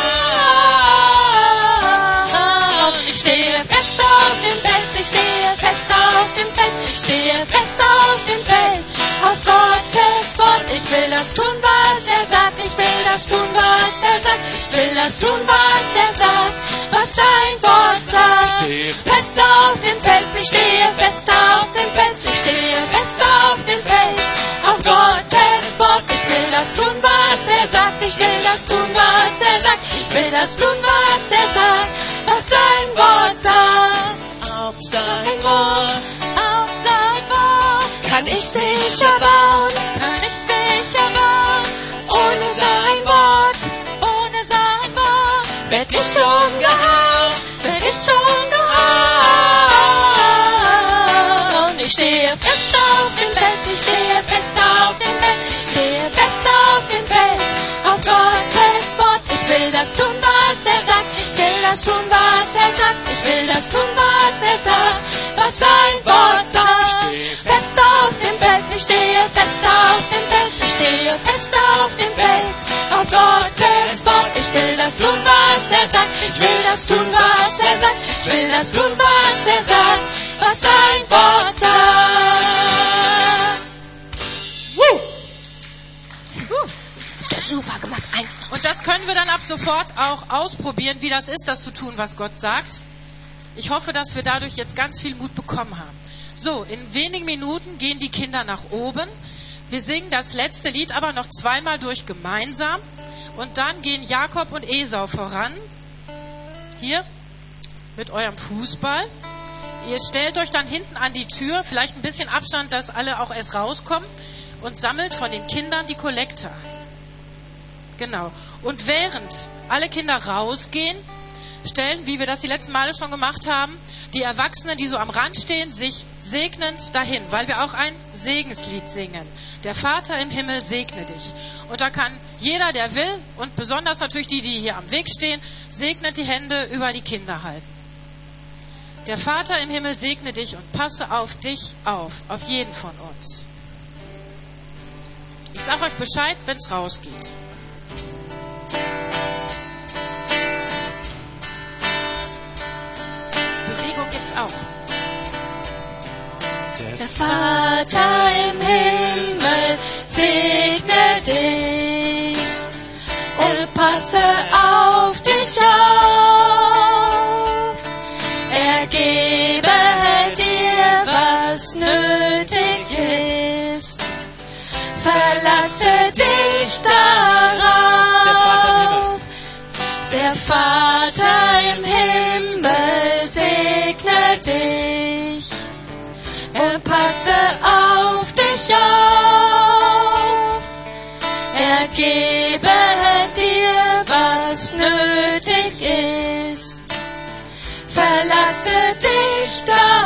gehauen. Ich stehe fest auf dem Fels, ich stehe fest auf dem Fels, ich stehe fest auf dem Fels, auf Gottes Wort. Ich will das tun, was er sagt, ich will das tun, was er sagt, ich will das tun, was er sagt, was sein Wort sagt. Fest auf dem Fels, ich stehe fest auf dem Fels, ich stehe fest auf dem Fels, auf Gottes Wort. Ich will das tun, was er sagt, ich will das tun, was er sagt, ich will das tun, was er sagt, was sein Wort sagt. Auf sein Wort, kann ich sicher bauen, kann ich sicher bauen. Ohne sein Wort, werd ich schon gehauen, werd ich schon gehauen. Ich stehe fest auf dem Fels, ich stehe fest auf dem Fels, ich stehe fest auf dem Fels, auf Gottes Wort. Ich will das tun, was er sagt, ich will das tun, was er sagt, ich will das tun, was er sagt, was sein Wort sagt. Fest auf dem Fels, ich stehe fest auf dem Fels, ich stehe fest auf dem Fels, auf Gottes Wort. Ich will das tun, was er sagt, ich will das tun, was er sagt, ich will das tun, was er sagt, was sein Wort sagt. Super gemacht, 1. Und das können wir dann ab sofort auch ausprobieren, wie das ist, das zu tun, was Gott sagt. Ich hoffe, dass wir dadurch jetzt ganz viel Mut bekommen haben. So, in wenigen Minuten gehen die Kinder nach oben. Wir singen das letzte Lied aber noch zweimal durch gemeinsam. Und dann gehen Jakob und Esau voran. Hier, mit eurem Fußball. Ihr stellt euch dann hinten an die Tür, vielleicht ein bisschen Abstand, dass alle auch erst rauskommen, und sammelt von den Kindern die Kollekte ein. Genau. Und während alle Kinder rausgehen, stellen, wie wir das die letzten Male schon gemacht haben, die Erwachsenen, die so am Rand stehen, sich segnend dahin, weil wir auch ein Segenslied singen. Der Vater im Himmel segne dich. Und da kann jeder, der will, und besonders natürlich die, die hier am Weg stehen, segnend die Hände über die Kinder halten. Der Vater im Himmel segne dich und passe auf dich auf jeden von uns. Ich sage euch Bescheid, wenn es rausgeht. Bewegung gibt's auch. Der Vater im Himmel segne dich und passe auf dich auf. Er gebe dir, was nötig ist. Verlasse dich darauf. Der Vater im Himmel segne dich. Er passe auf dich auf. Er gebe dir, was nötig ist. Verlasse dich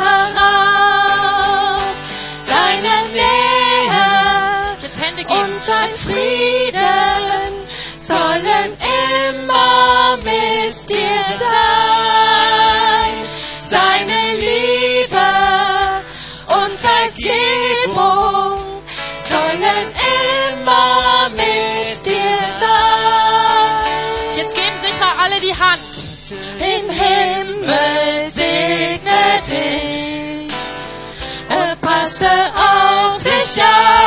darauf. Seine Nähe und sein Frieden sollen immer mit dir sein. Seine Liebe und Vergebung sollen immer mit dir sein. Jetzt geben sich mal alle die Hand. Im Himmel segne dich, passe auf dich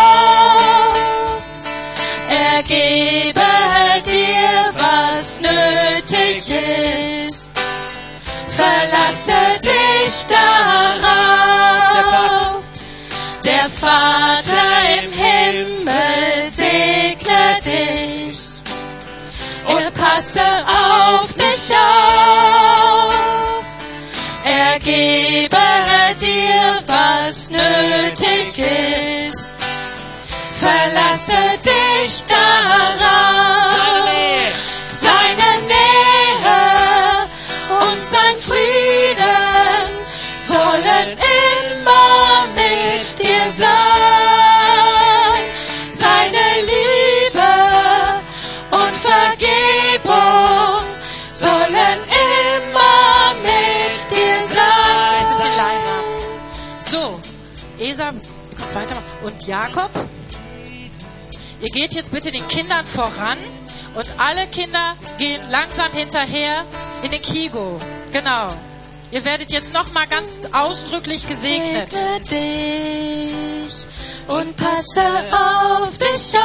auf, er gebe dir, was nötig ist, verlasse dich darauf. Der Vater im Himmel segne dich, er passe auf dich auf, er gebe dir, was nötig ist, verlasse dich darauf. Seine Nähe und sein Frieden sollen immer mit dir sein. Seine Liebe und Vergebung sollen immer mit dir sein. Ein bisschen leiser. So, Esau, kommt weiter. Und Jakob, ihr geht jetzt bitte den Kindern voran und alle Kinder gehen langsam hinterher in den Kigo. Genau. Ihr werdet jetzt nochmal ganz ausdrücklich gesegnet. Segne dich und passe auf dich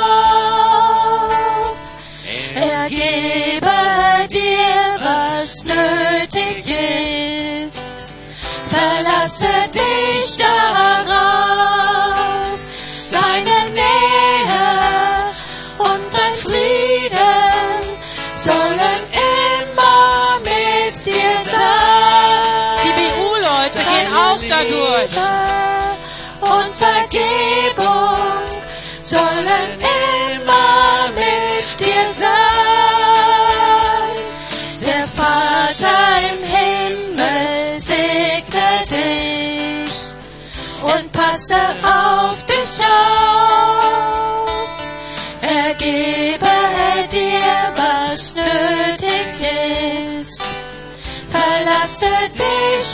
auf. Er gebe dir, was nötig ist. Verlasse dich darauf. Seine Nähe und sein Frieden sollen immer mit dir sein. Die BU-Leute gehen auch dadurch. Und Vergebung sollen immer mit dir sein. Der Vater im Himmel segne dich und passe auf dich auf. Er gebe dir, was nötig ist. Verlasse dich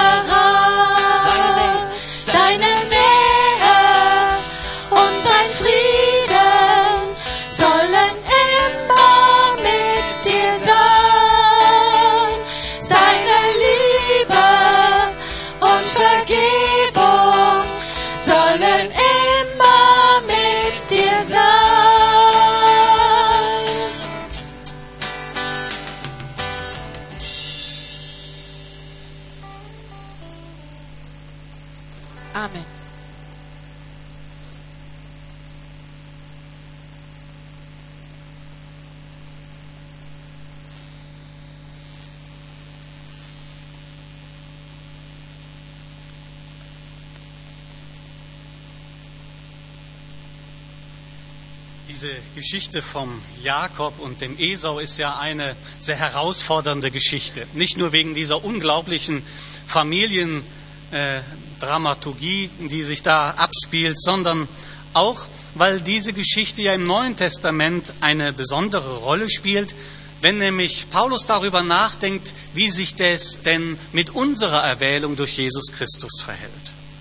darauf. Seine Nähe und sein Frieden sollen immer mit dir sein. Seine Liebe und Vergebung sollen immer mit dir sein. Amen. Diese Geschichte vom Jakob und dem Esau ist ja eine sehr herausfordernde Geschichte. Nicht nur wegen dieser unglaublichen Familiendramaturgie, die sich da abspielt, sondern auch, weil diese Geschichte ja im Neuen Testament eine besondere Rolle spielt, wenn nämlich Paulus darüber nachdenkt, wie sich das denn mit unserer Erwählung durch Jesus Christus verhält.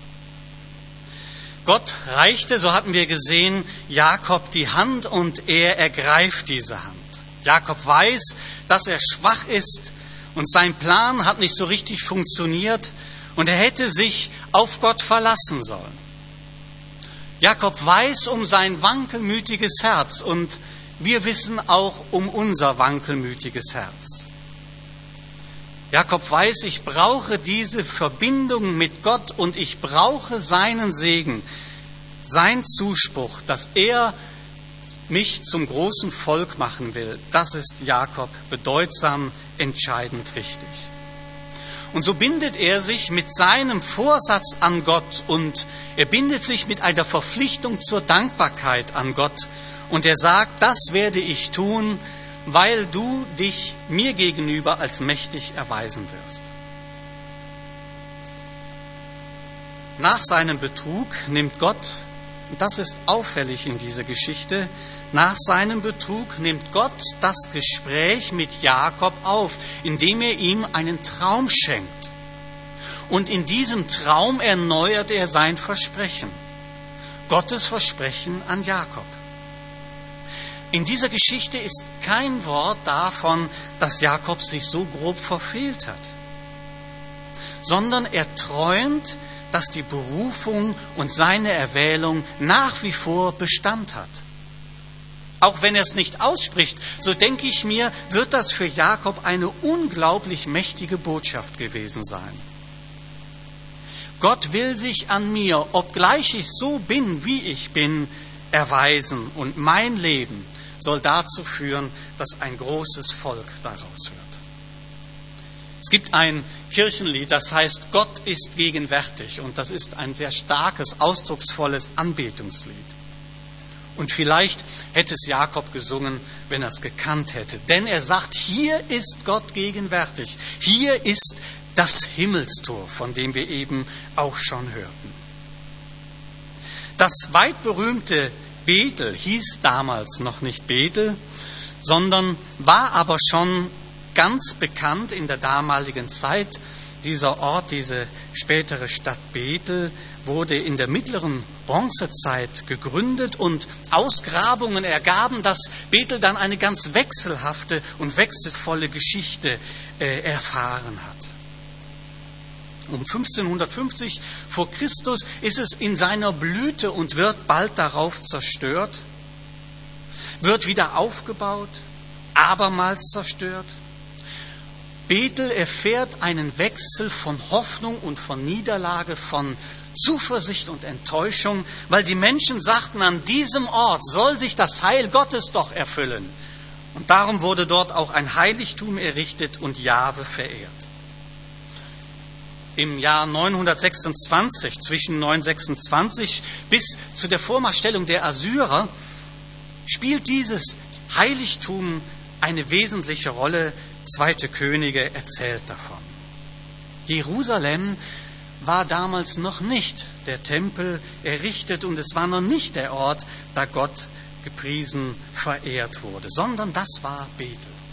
Gott reichte, so hatten wir gesehen, Jakob die Hand und er ergreift diese Hand. Jakob weiß, dass er schwach ist und sein Plan hat nicht so richtig funktioniert und er hätte sich auf Gott verlassen sollen. Jakob weiß um sein wankelmütiges Herz und wir wissen auch um unser wankelmütiges Herz. Jakob weiß, ich brauche diese Verbindung mit Gott und ich brauche seinen Segen, sein Zuspruch, dass er mich zum großen Volk machen will. Das ist Jakob bedeutsam, entscheidend wichtig. Und so bindet er sich mit seinem Vorsatz an Gott und er bindet sich mit einer Verpflichtung zur Dankbarkeit an Gott. Und er sagt, das werde ich tun, weil du dich mir gegenüber als mächtig erweisen wirst. Nach seinem Betrug nimmt Gott, und das ist auffällig in dieser Geschichte, nach seinem Betrug nimmt Gott das Gespräch mit Jakob auf, indem er ihm einen Traum schenkt. Und in diesem Traum erneuert er sein Versprechen, Gottes Versprechen an Jakob. In dieser Geschichte ist kein Wort davon, dass Jakob sich so grob verfehlt hat, sondern er träumt, dass die Berufung und seine Erwählung nach wie vor Bestand hat. Auch wenn er es nicht ausspricht, so denke ich mir, wird das für Jakob eine unglaublich mächtige Botschaft gewesen sein. Gott will sich an mir, obgleich ich so bin, wie ich bin, erweisen, und mein Leben soll dazu führen, dass ein großes Volk daraus wird. Es gibt ein Kirchenlied, das heißt Gott ist gegenwärtig, und das ist ein sehr starkes, ausdrucksvolles Anbetungslied. Und vielleicht hätte es Jakob gesungen, wenn er es gekannt hätte. Denn er sagt, hier ist Gott gegenwärtig. Hier ist das Himmelstor, von dem wir eben auch schon hörten. Das weit berühmte Bethel hieß damals noch nicht Bethel, sondern war aber schon ganz bekannt in der damaligen Zeit. Dieser Ort, diese spätere Stadt Bethel, wurde in der mittleren Bronzezeit gegründet, und Ausgrabungen ergaben, dass Bethel dann eine ganz wechselhafte und wechselvolle Geschichte erfahren hat. Um 1550 vor Christus ist es in seiner Blüte und wird bald darauf zerstört, wird wieder aufgebaut, abermals zerstört. Bethel erfährt einen Wechsel von Hoffnung und von Niederlage, von Zuversicht und Enttäuschung, weil die Menschen sagten, an diesem Ort soll sich das Heil Gottes doch erfüllen. Und darum wurde dort auch ein Heiligtum errichtet und Jahwe verehrt. Im Jahr 926, zwischen 926 bis zu der Vormarschstellung der Assyrer, spielt dieses Heiligtum eine wesentliche Rolle. 2. Könige erzählt davon. Jerusalem war damals noch nicht der Tempel errichtet, und es war noch nicht der Ort, da Gott gepriesen, verehrt wurde, sondern das war Bethel.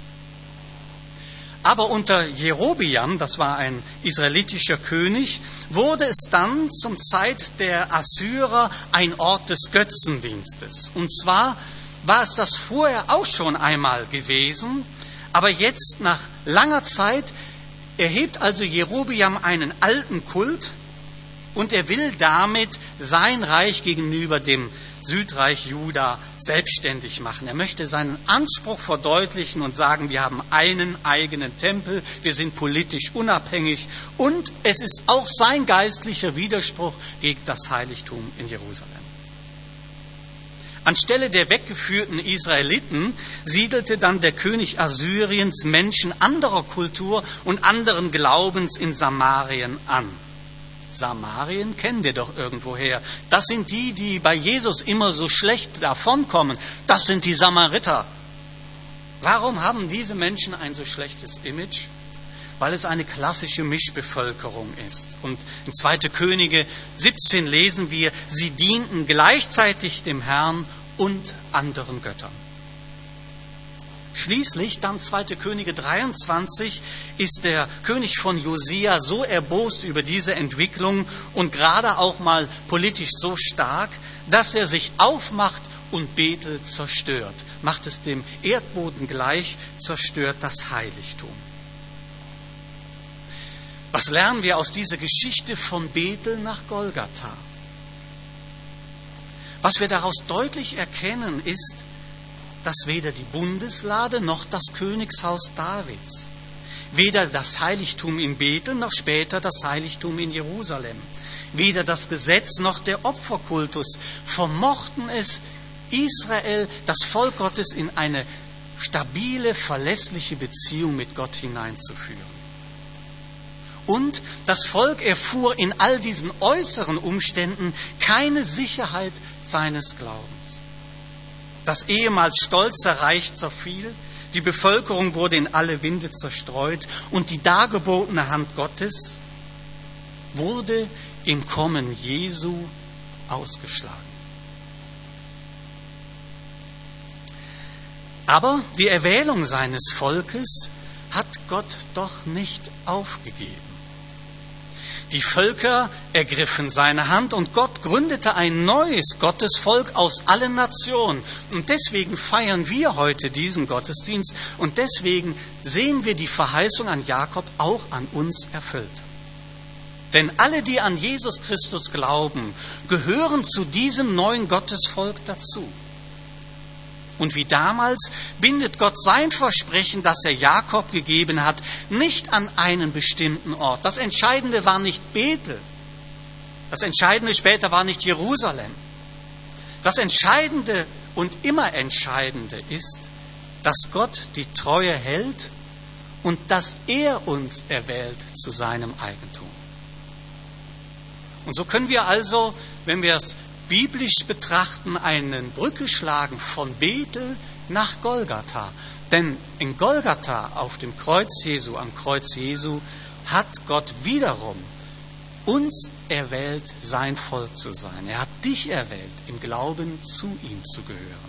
Aber unter Jerobiam, das war ein israelitischer König, wurde es dann zum Zeit der Assyrer ein Ort des Götzendienstes. Und zwar war es das vorher auch schon einmal gewesen, aber jetzt nach langer Zeit erhebt also Jerobiam einen alten Kult, und er will damit sein Reich gegenüber dem Südreich Juda selbstständig machen. Er möchte seinen Anspruch verdeutlichen und sagen, wir haben einen eigenen Tempel, wir sind politisch unabhängig, und es ist auch sein geistlicher Widerspruch gegen das Heiligtum in Jerusalem. Anstelle der weggeführten Israeliten siedelte dann der König Assyriens Menschen anderer Kultur und anderen Glaubens in Samarien an. Samarien kennen wir doch irgendwoher. Das sind die, die bei Jesus immer so schlecht davonkommen. Das sind die Samariter. Warum haben diese Menschen ein so schlechtes Image? Weil es eine klassische Mischbevölkerung ist. Und in 2. Könige 17 lesen wir, sie dienten gleichzeitig dem Herrn und anderen Göttern. Schließlich, dann 2. Könige 23, ist der König von Josia so erbost über diese Entwicklung und gerade auch mal politisch so stark, dass er sich aufmacht und Bethel zerstört. Macht es dem Erdboden gleich, zerstört das Heiligtum. Was lernen wir aus dieser Geschichte von Bethel nach Golgatha? Was wir daraus deutlich erkennen, ist, dass weder die Bundeslade noch das Königshaus Davids, weder das Heiligtum in Bethel noch später das Heiligtum in Jerusalem, weder das Gesetz noch der Opferkultus vermochten es, Israel, das Volk Gottes, in eine stabile, verlässliche Beziehung mit Gott hineinzuführen. Und das Volk erfuhr in all diesen äußeren Umständen keine Sicherheit seines Glaubens. Das ehemals stolze Reich zerfiel, die Bevölkerung wurde in alle Winde zerstreut und die dargebotene Hand Gottes wurde im Kommen Jesu ausgeschlagen. Aber die Erwählung seines Volkes hat Gott doch nicht aufgegeben. Die Völker ergriffen seine Hand und Gott gründete ein neues Gottesvolk aus allen Nationen. Und deswegen feiern wir heute diesen Gottesdienst und deswegen sehen wir die Verheißung an Jakob auch an uns erfüllt. Denn alle, die an Jesus Christus glauben, gehören zu diesem neuen Gottesvolk dazu. Und wie damals bindet Gott sein Versprechen, das er Jakob gegeben hat, nicht an einen bestimmten Ort. Das Entscheidende war nicht Bethel. Das Entscheidende später war nicht Jerusalem. Das Entscheidende und immer Entscheidende ist, dass Gott die Treue hält und dass er uns erwählt zu seinem Eigentum. Und so können wir also, wenn wir es biblisch betrachten, eine Brücke schlagen von Bethel nach Golgatha. Denn in Golgatha, auf dem Kreuz Jesu, am Kreuz Jesu, hat Gott wiederum uns erwählt, sein Volk zu sein. Er hat dich erwählt, im Glauben zu ihm zu gehören.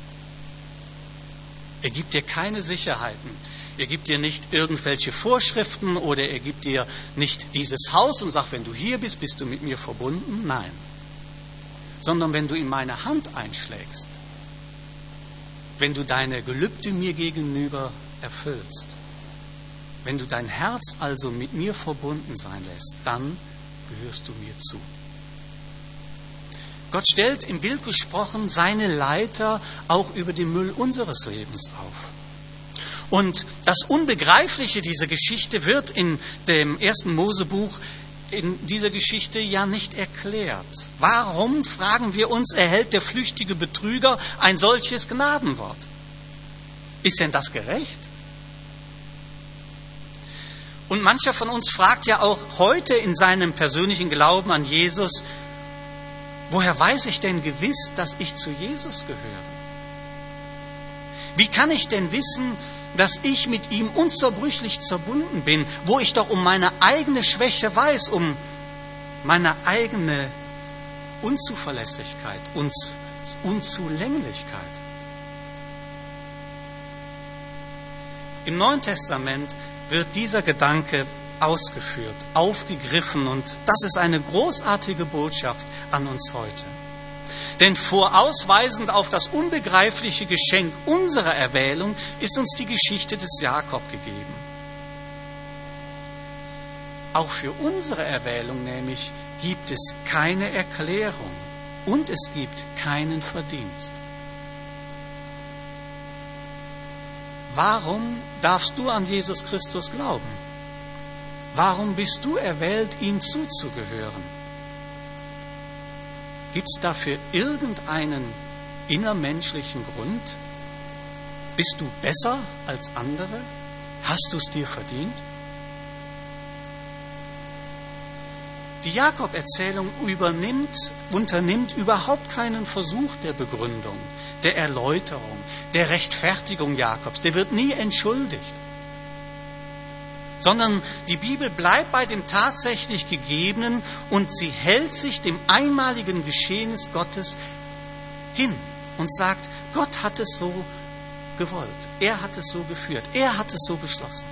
Er gibt dir keine Sicherheiten. Er gibt dir nicht irgendwelche Vorschriften oder er gibt dir nicht dieses Haus und sagt, wenn du hier bist, bist du mit mir verbunden. Nein. Sondern wenn du in meine Hand einschlägst, wenn du deine Gelübde mir gegenüber erfüllst, wenn du dein Herz also mit mir verbunden sein lässt, dann gehörst du mir zu. Gott stellt im Bild gesprochen seine Leiter auch über den Müll unseres Lebens auf. Und das Unbegreifliche dieser Geschichte wird in dem 1. Mosebuch in dieser Geschichte ja nicht erklärt. Warum, fragen wir uns, erhält der flüchtige Betrüger ein solches Gnadenwort? Ist denn das gerecht? Und mancher von uns fragt ja auch heute in seinem persönlichen Glauben an Jesus, woher weiß ich denn gewiss, dass ich zu Jesus gehöre? Wie kann ich denn wissen, dass ich mit ihm unzerbrüchlich verbunden bin, wo ich doch um meine eigene Schwäche weiß, um meine eigene Unzuverlässigkeit, Unzulänglichkeit. Im Neuen Testament wird dieser Gedanke ausgeführt, aufgegriffen und das ist eine großartige Botschaft an uns heute. Denn vorausweisend auf das unbegreifliche Geschenk unserer Erwählung ist uns die Geschichte des Jakob gegeben. Auch für unsere Erwählung nämlich gibt es keine Erklärung und es gibt keinen Verdienst. Warum darfst du an Jesus Christus glauben? Warum bist du erwählt, ihm zuzugehören? Gibt es dafür irgendeinen innermenschlichen Grund? Bist du besser als andere? Hast du es dir verdient? Die Jakob-Erzählung unternimmt überhaupt keinen Versuch der Begründung, der Erläuterung, der Rechtfertigung Jakobs. Der wird nie entschuldigt. Sondern die Bibel bleibt bei dem tatsächlich Gegebenen und sie hält sich dem einmaligen Geschehnis Gottes hin und sagt, Gott hat es so gewollt, er hat es so geführt, er hat es so beschlossen.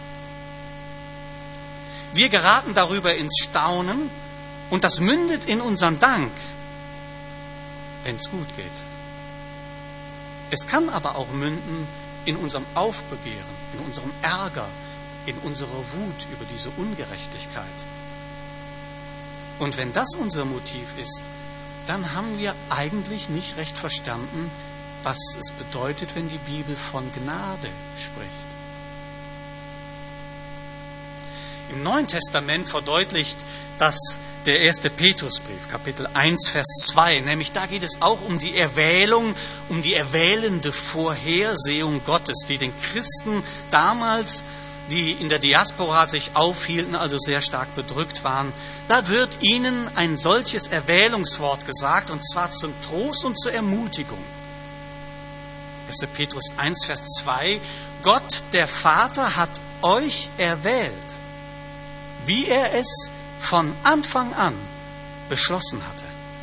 Wir geraten darüber ins Staunen und das mündet in unseren Dank, wenn es gut geht. Es kann aber auch münden in unserem Aufbegehren, in unserem Ärger, in unserer Wut über diese Ungerechtigkeit. Und wenn das unser Motiv ist, dann haben wir eigentlich nicht recht verstanden, was es bedeutet, wenn die Bibel von Gnade spricht. Im Neuen Testament verdeutlicht das der 1. Petrusbrief, Kapitel 1, Vers 2, nämlich da geht es auch um die Erwählung, um die erwählende Vorhersehung Gottes, die den Christen damals, die in der Diaspora sich aufhielten, also sehr stark bedrückt waren, da wird ihnen ein solches Erwählungswort gesagt, und zwar zum Trost und zur Ermutigung. 1. Petrus 1, Vers 2, Gott, der Vater, hat euch erwählt, wie er es von Anfang an beschlossen hatte.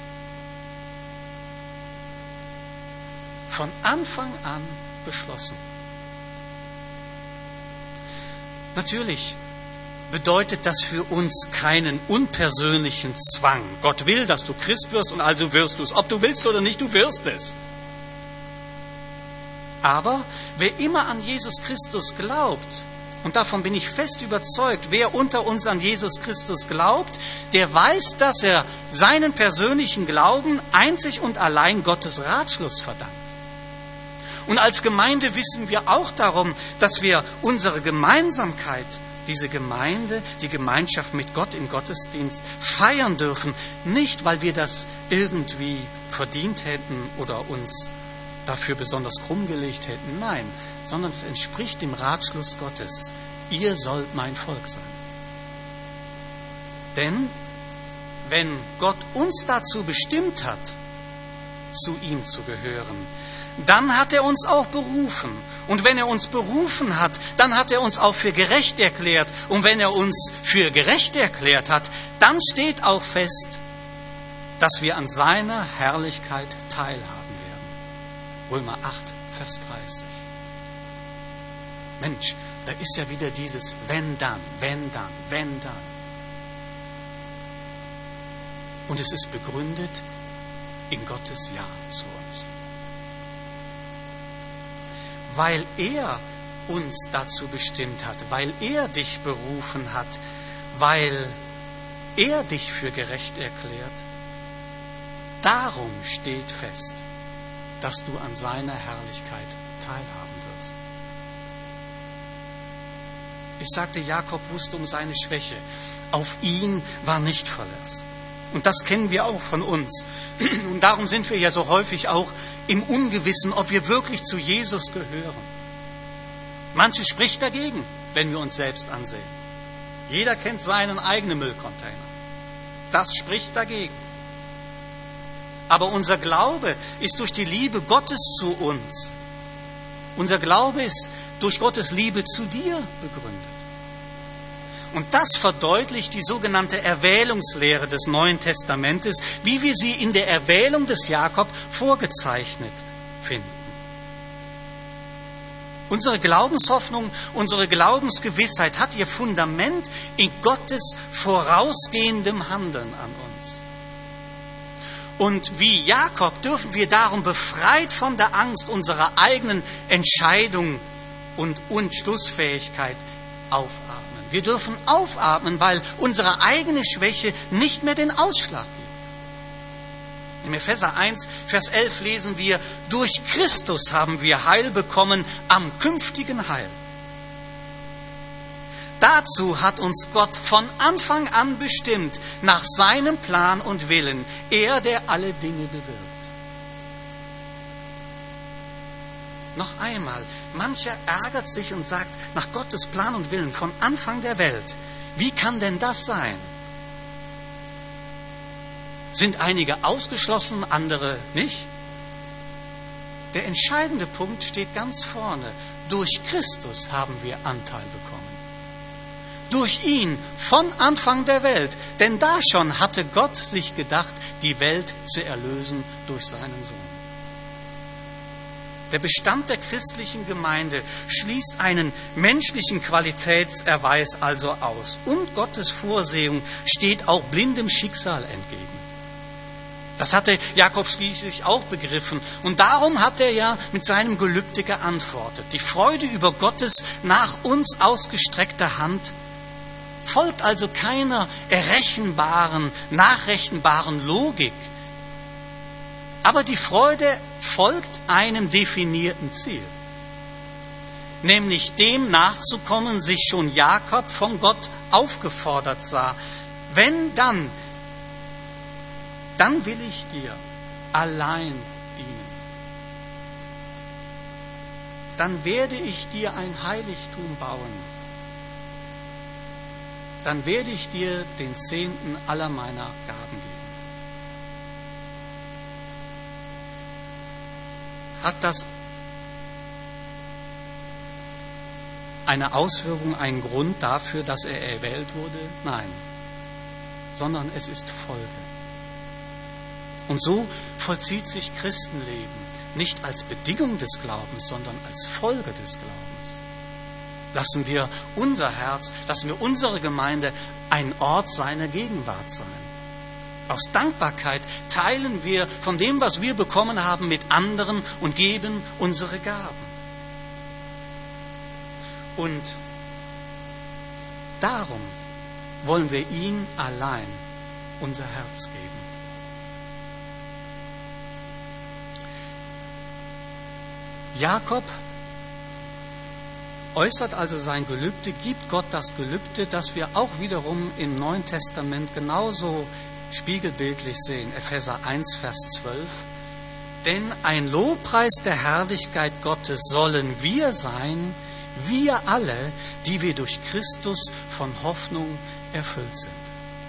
Von Anfang an beschlossen. Natürlich bedeutet das für uns keinen unpersönlichen Zwang. Gott will, dass du Christ wirst und also wirst du es. Ob du willst oder nicht, du wirst es. Aber wer immer an Jesus Christus glaubt, und davon bin ich fest überzeugt, wer unter uns an Jesus Christus glaubt, der weiß, dass er seinen persönlichen Glauben einzig und allein Gottes Ratschluss verdankt. Und als Gemeinde wissen wir auch darum, dass wir unsere Gemeinsamkeit, diese Gemeinde, die Gemeinschaft mit Gott im Gottesdienst feiern dürfen. Nicht, weil wir das irgendwie verdient hätten oder uns dafür besonders krumm gelegt hätten. Nein, sondern es entspricht dem Ratschluss Gottes. Ihr sollt mein Volk sein. Denn wenn Gott uns dazu bestimmt hat, zu ihm zu gehören, dann hat er uns auch berufen. Und wenn er uns berufen hat, dann hat er uns auch für gerecht erklärt. Und wenn er uns für gerecht erklärt hat, dann steht auch fest, dass wir an seiner Herrlichkeit teilhaben werden. Römer 8, Vers 30. Mensch, da ist ja wieder dieses wenn dann, wenn dann, wenn dann. Und es ist begründet in Gottes Ja zu uns. Weil er uns dazu bestimmt hat, weil er dich berufen hat, weil er dich für gerecht erklärt, darum steht fest, dass du an seiner Herrlichkeit teilhaben wirst. Ich sagte, Jakob wusste um seine Schwäche. Auf ihn war nicht Verlass. Und das kennen wir auch von uns. Und darum sind wir ja so häufig auch im Ungewissen, ob wir wirklich zu Jesus gehören. Manches spricht dagegen, wenn wir uns selbst ansehen. Jeder kennt seinen eigenen Müllcontainer. Das spricht dagegen. Aber unser Glaube ist durch die Liebe Gottes zu uns. Unser Glaube ist durch Gottes Liebe zu dir begründet. Und das verdeutlicht die sogenannte Erwählungslehre des Neuen Testamentes, wie wir sie in der Erwählung des Jakob vorgezeichnet finden. Unsere Glaubenshoffnung, unsere Glaubensgewissheit hat ihr Fundament in Gottes vorausgehendem Handeln an uns. Und wie Jakob dürfen wir darum befreit von der Angst unserer eigenen Entscheidung und Entschlussfähigkeit aufatmen. Wir dürfen aufatmen, weil unsere eigene Schwäche nicht mehr den Ausschlag gibt. Im Epheser 1, Vers 11 lesen wir, durch Christus haben wir Heil bekommen am künftigen Heil. Dazu hat uns Gott von Anfang an bestimmt, nach seinem Plan und Willen, er, der alle Dinge bewirkt. Noch einmal, mancher ärgert sich und sagt, nach Gottes Plan und Willen von Anfang der Welt, wie kann denn das sein? Sind einige ausgeschlossen, andere nicht? Der entscheidende Punkt steht ganz vorne. Durch Christus haben wir Anteil bekommen. Durch ihn von Anfang der Welt. Denn da schon hatte Gott sich gedacht, die Welt zu erlösen durch seinen Sohn. Der Bestand der christlichen Gemeinde schließt einen menschlichen Qualitätserweis also aus. Und Gottes Vorsehung steht auch blindem Schicksal entgegen. Das hatte Jakob schließlich auch begriffen. Und darum hat er ja mit seinem Gelübde geantwortet. Die Freude über Gottes nach uns ausgestreckte Hand folgt also keiner errechenbaren, nachrechenbaren Logik. Aber die Freude folgt einem definierten Ziel. Nämlich dem nachzukommen, sich schon Jakob von Gott aufgefordert sah. Wenn dann will ich dir allein dienen. Dann werde ich dir ein Heiligtum bauen. Dann werde ich dir den Zehnten aller meiner Gaben geben. Hat das eine Auswirkung, einen Grund dafür, dass er erwählt wurde? Nein, sondern es ist Folge. Und so vollzieht sich Christenleben nicht als Bedingung des Glaubens, sondern als Folge des Glaubens. lassen wir unser Herz, lassen wir unsere Gemeinde ein Ort seiner Gegenwart sein. Aus Dankbarkeit teilen wir von dem, was wir bekommen haben, mit anderen und geben unsere Gaben. Und darum wollen wir ihm allein unser Herz geben. Jakob äußert also sein Gelübde, gibt Gott das Gelübde, das wir auch wiederum im Neuen Testament genauso spiegelbildlich sehen. Epheser 1, Vers 12. Denn ein Lobpreis der Herrlichkeit Gottes sollen wir sein, wir alle, die wir durch Christus von Hoffnung erfüllt sind.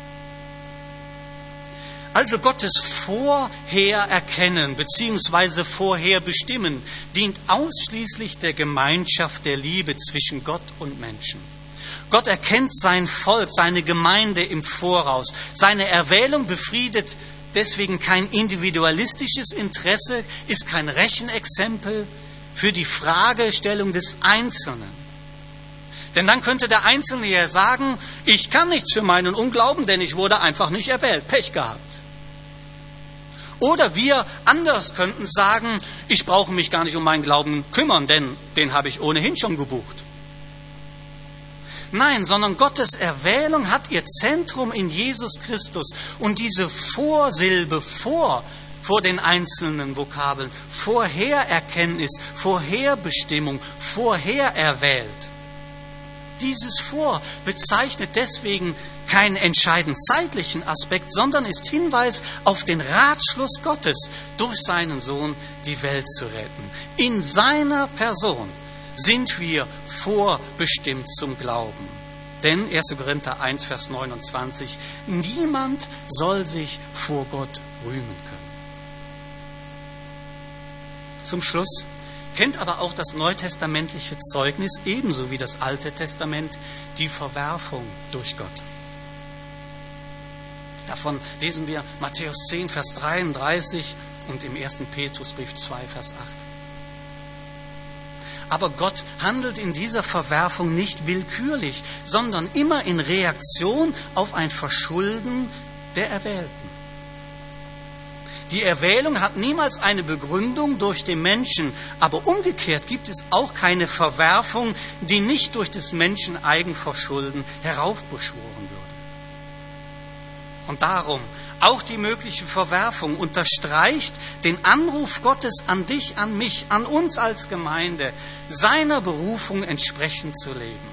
Also Gottes Vorhererkennen bzw. Vorherbestimmen dient ausschließlich der Gemeinschaft der Liebe zwischen Gott und Menschen. Gott erkennt sein Volk, seine Gemeinde im Voraus. Seine Erwählung befriedet deswegen kein individualistisches Interesse, ist kein Rechenexempel für die Fragestellung des Einzelnen. Denn dann könnte der Einzelne ja sagen, ich kann nichts für meinen Unglauben, denn ich wurde einfach nicht erwählt. Pech gehabt. Oder wir anders könnten sagen, ich brauche mich gar nicht um meinen Glauben kümmern, denn den habe ich ohnehin schon gebucht. Nein, sondern Gottes Erwählung hat ihr Zentrum in Jesus Christus. Und diese Vorsilbe vor den einzelnen Vokabeln, Vorhererkenntnis, Vorherbestimmung, vorhererwählt. Dieses Vor bezeichnet deswegen keinen entscheidend zeitlichen Aspekt, sondern ist Hinweis auf den Ratschluss Gottes, durch seinen Sohn die Welt zu retten. In seiner Person sind wir vorbestimmt zum Glauben. Denn 1. Korinther 1, Vers 29, niemand soll sich vor Gott rühmen können. Zum Schluss kennt aber auch das neutestamentliche Zeugnis, ebenso wie das Alte Testament, die Verwerfung durch Gott. Davon lesen wir Matthäus 10, Vers 33 und im 1. Petrusbrief 2, Vers 8. Aber Gott handelt in dieser Verwerfung nicht willkürlich, sondern immer in Reaktion auf ein Verschulden der Erwählten. Die Erwählung hat niemals eine Begründung durch den Menschen, aber umgekehrt gibt es auch keine Verwerfung, die nicht durch des Menschen Eigenverschulden heraufbeschworen würde. Und darum, auch die mögliche Verwerfung unterstreicht den Anruf Gottes an dich, an mich, an uns als Gemeinde, seiner Berufung entsprechend zu leben.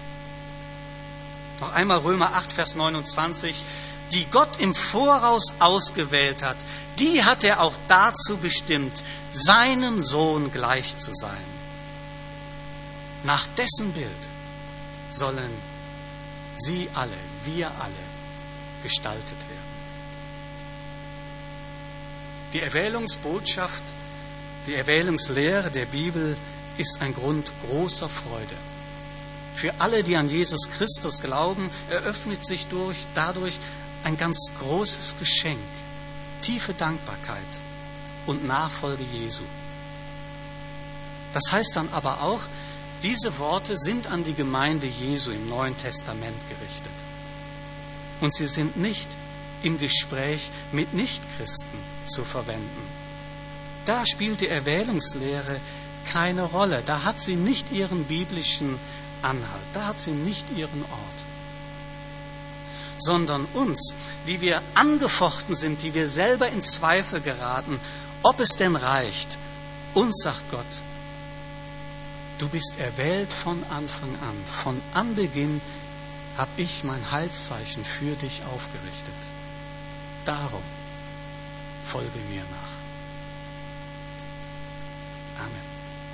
Noch einmal Römer 8, Vers 29. Die Gott im Voraus ausgewählt hat, die hat er auch dazu bestimmt, seinem Sohn gleich zu sein. Nach dessen Bild sollen sie alle, wir alle, gestaltet werden. Die Erwählungsbotschaft, die Erwählungslehre der Bibel ist ein Grund großer Freude. Für alle, die an Jesus Christus glauben, eröffnet sich dadurch ein ganz großes Geschenk, tiefe Dankbarkeit und Nachfolge Jesu. Das heißt dann aber auch, diese Worte sind an die Gemeinde Jesu im Neuen Testament gerichtet. Und sie sind nicht im Gespräch mit Nichtchristen zu verwenden. Da spielt die Erwählungslehre keine Rolle. Da hat sie nicht ihren biblischen Anhalt. Da hat sie nicht ihren Ort. Sondern uns, die wir angefochten sind, die wir selber in Zweifel geraten, ob es denn reicht, uns sagt Gott, du bist erwählt von Anfang an. Von Anbeginn habe ich mein Heilszeichen für dich aufgerichtet. Darum folge mir nach. Amen.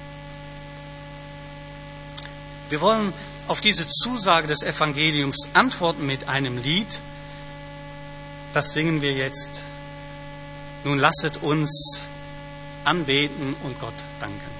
Wir wollen auf diese Zusage des Evangeliums antworten mit einem Lied. Das singen wir jetzt. Nun lasset uns anbeten und Gott danken.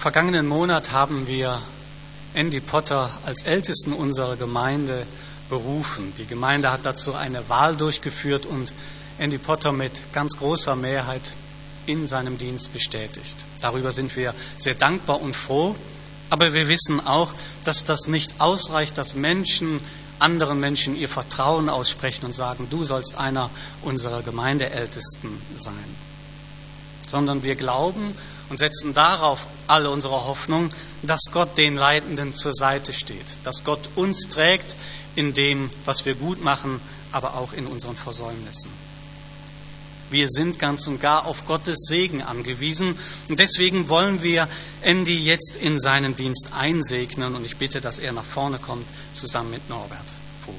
vergangenen Monat haben wir Andy Potter als Ältesten unserer Gemeinde berufen. Die Gemeinde hat dazu eine Wahl durchgeführt und Andy Potter mit ganz großer Mehrheit in seinem Dienst bestätigt. Darüber sind wir sehr dankbar und froh, aber wir wissen auch, dass das nicht ausreicht, dass anderen Menschen ihr Vertrauen aussprechen und sagen, du sollst einer unserer Gemeindeältesten sein. Sondern wir glauben und setzen darauf alle unsere Hoffnung, dass Gott den Leitenden zur Seite steht, dass Gott uns trägt in dem, was wir gut machen, aber auch in unseren Versäumnissen. Wir sind ganz und gar auf Gottes Segen angewiesen und deswegen wollen wir Andy jetzt in seinen Dienst einsegnen und ich bitte, dass er nach vorne kommt, zusammen mit Norbert Vogel.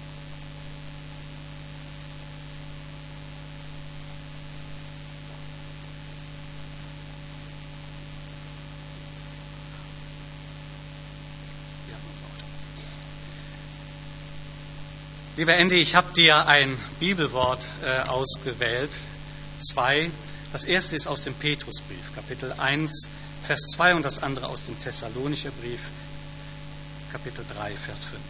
Lieber Andy, ich habe dir ein Bibelwort ausgewählt, 2. Das erste ist aus dem Petrusbrief, Kapitel 1, Vers 2 und das andere aus dem Thessalonischer Brief, Kapitel 3, Vers 5.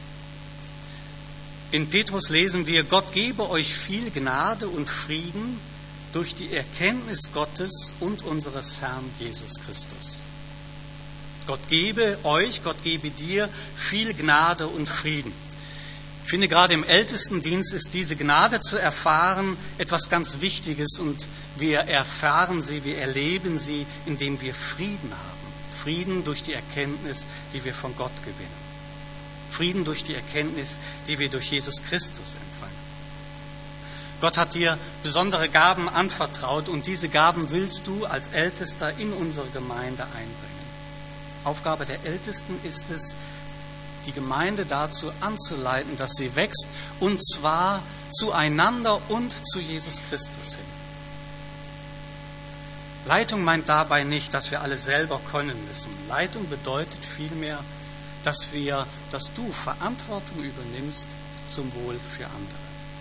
In Petrus lesen wir, Gott gebe euch viel Gnade und Frieden durch die Erkenntnis Gottes und unseres Herrn Jesus Christus. Gott gebe dir viel Gnade und Frieden. Ich finde, gerade im Ältestendienst ist diese Gnade zu erfahren etwas ganz Wichtiges und wir erfahren sie, wir erleben sie, indem wir Frieden haben. Frieden durch die Erkenntnis, die wir von Gott gewinnen. Frieden durch die Erkenntnis, die wir durch Jesus Christus empfangen. Gott hat dir besondere Gaben anvertraut und diese Gaben willst du als Ältester in unsere Gemeinde einbringen. Aufgabe der Ältesten ist es, die Gemeinde dazu anzuleiten, dass sie wächst, und zwar zueinander und zu Jesus Christus hin. Leitung meint dabei nicht, dass wir alle selber können müssen. Leitung bedeutet vielmehr, dass du Verantwortung übernimmst zum Wohl für andere.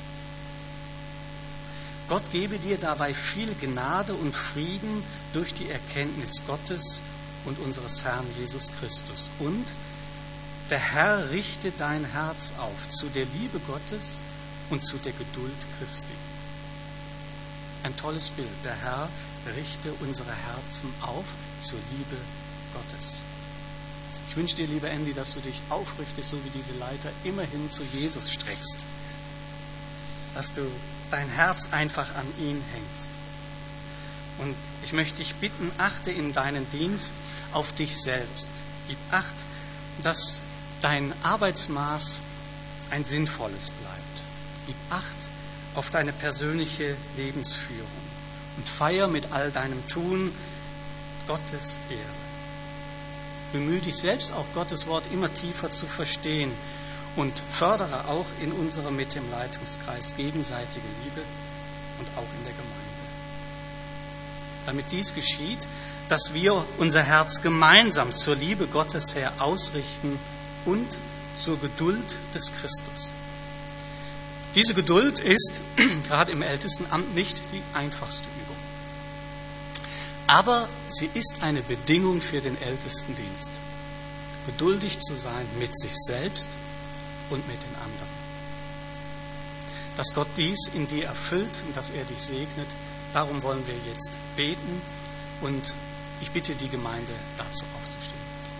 Gott gebe dir dabei viel Gnade und Frieden durch die Erkenntnis Gottes und unseres Herrn Jesus Christus. Und der Herr richte dein Herz auf zu der Liebe Gottes und zu der Geduld Christi. Ein tolles Bild. Der Herr richte unsere Herzen auf zur Liebe Gottes. Ich wünsche dir, lieber Andy, dass du dich aufrichtest, so wie diese Leiter, immerhin zu Jesus streckst. Dass du dein Herz einfach an ihn hängst. Und ich möchte dich bitten, achte in deinen Dienst auf dich selbst. Gib Acht, dass dein Arbeitsmaß ein sinnvolles bleibt. Gib Acht auf deine persönliche Lebensführung und feier mit all deinem Tun Gottes Ehre. Bemühe dich selbst, auch Gottes Wort immer tiefer zu verstehen und fördere auch in unserer Mitte im Leitungskreis gegenseitige Liebe und auch in der Gemeinde. Damit dies geschieht, dass wir unser Herz gemeinsam zur Liebe Gottes her ausrichten und zur Geduld des Christus. Diese Geduld ist gerade im Ältestenamt nicht die einfachste Übung. Aber sie ist eine Bedingung für den Ältestendienst. Geduldig zu sein mit sich selbst und mit den anderen. Dass Gott dies in dir erfüllt und dass er dich segnet, darum wollen wir jetzt beten und ich bitte die Gemeinde dazu aufzustehen.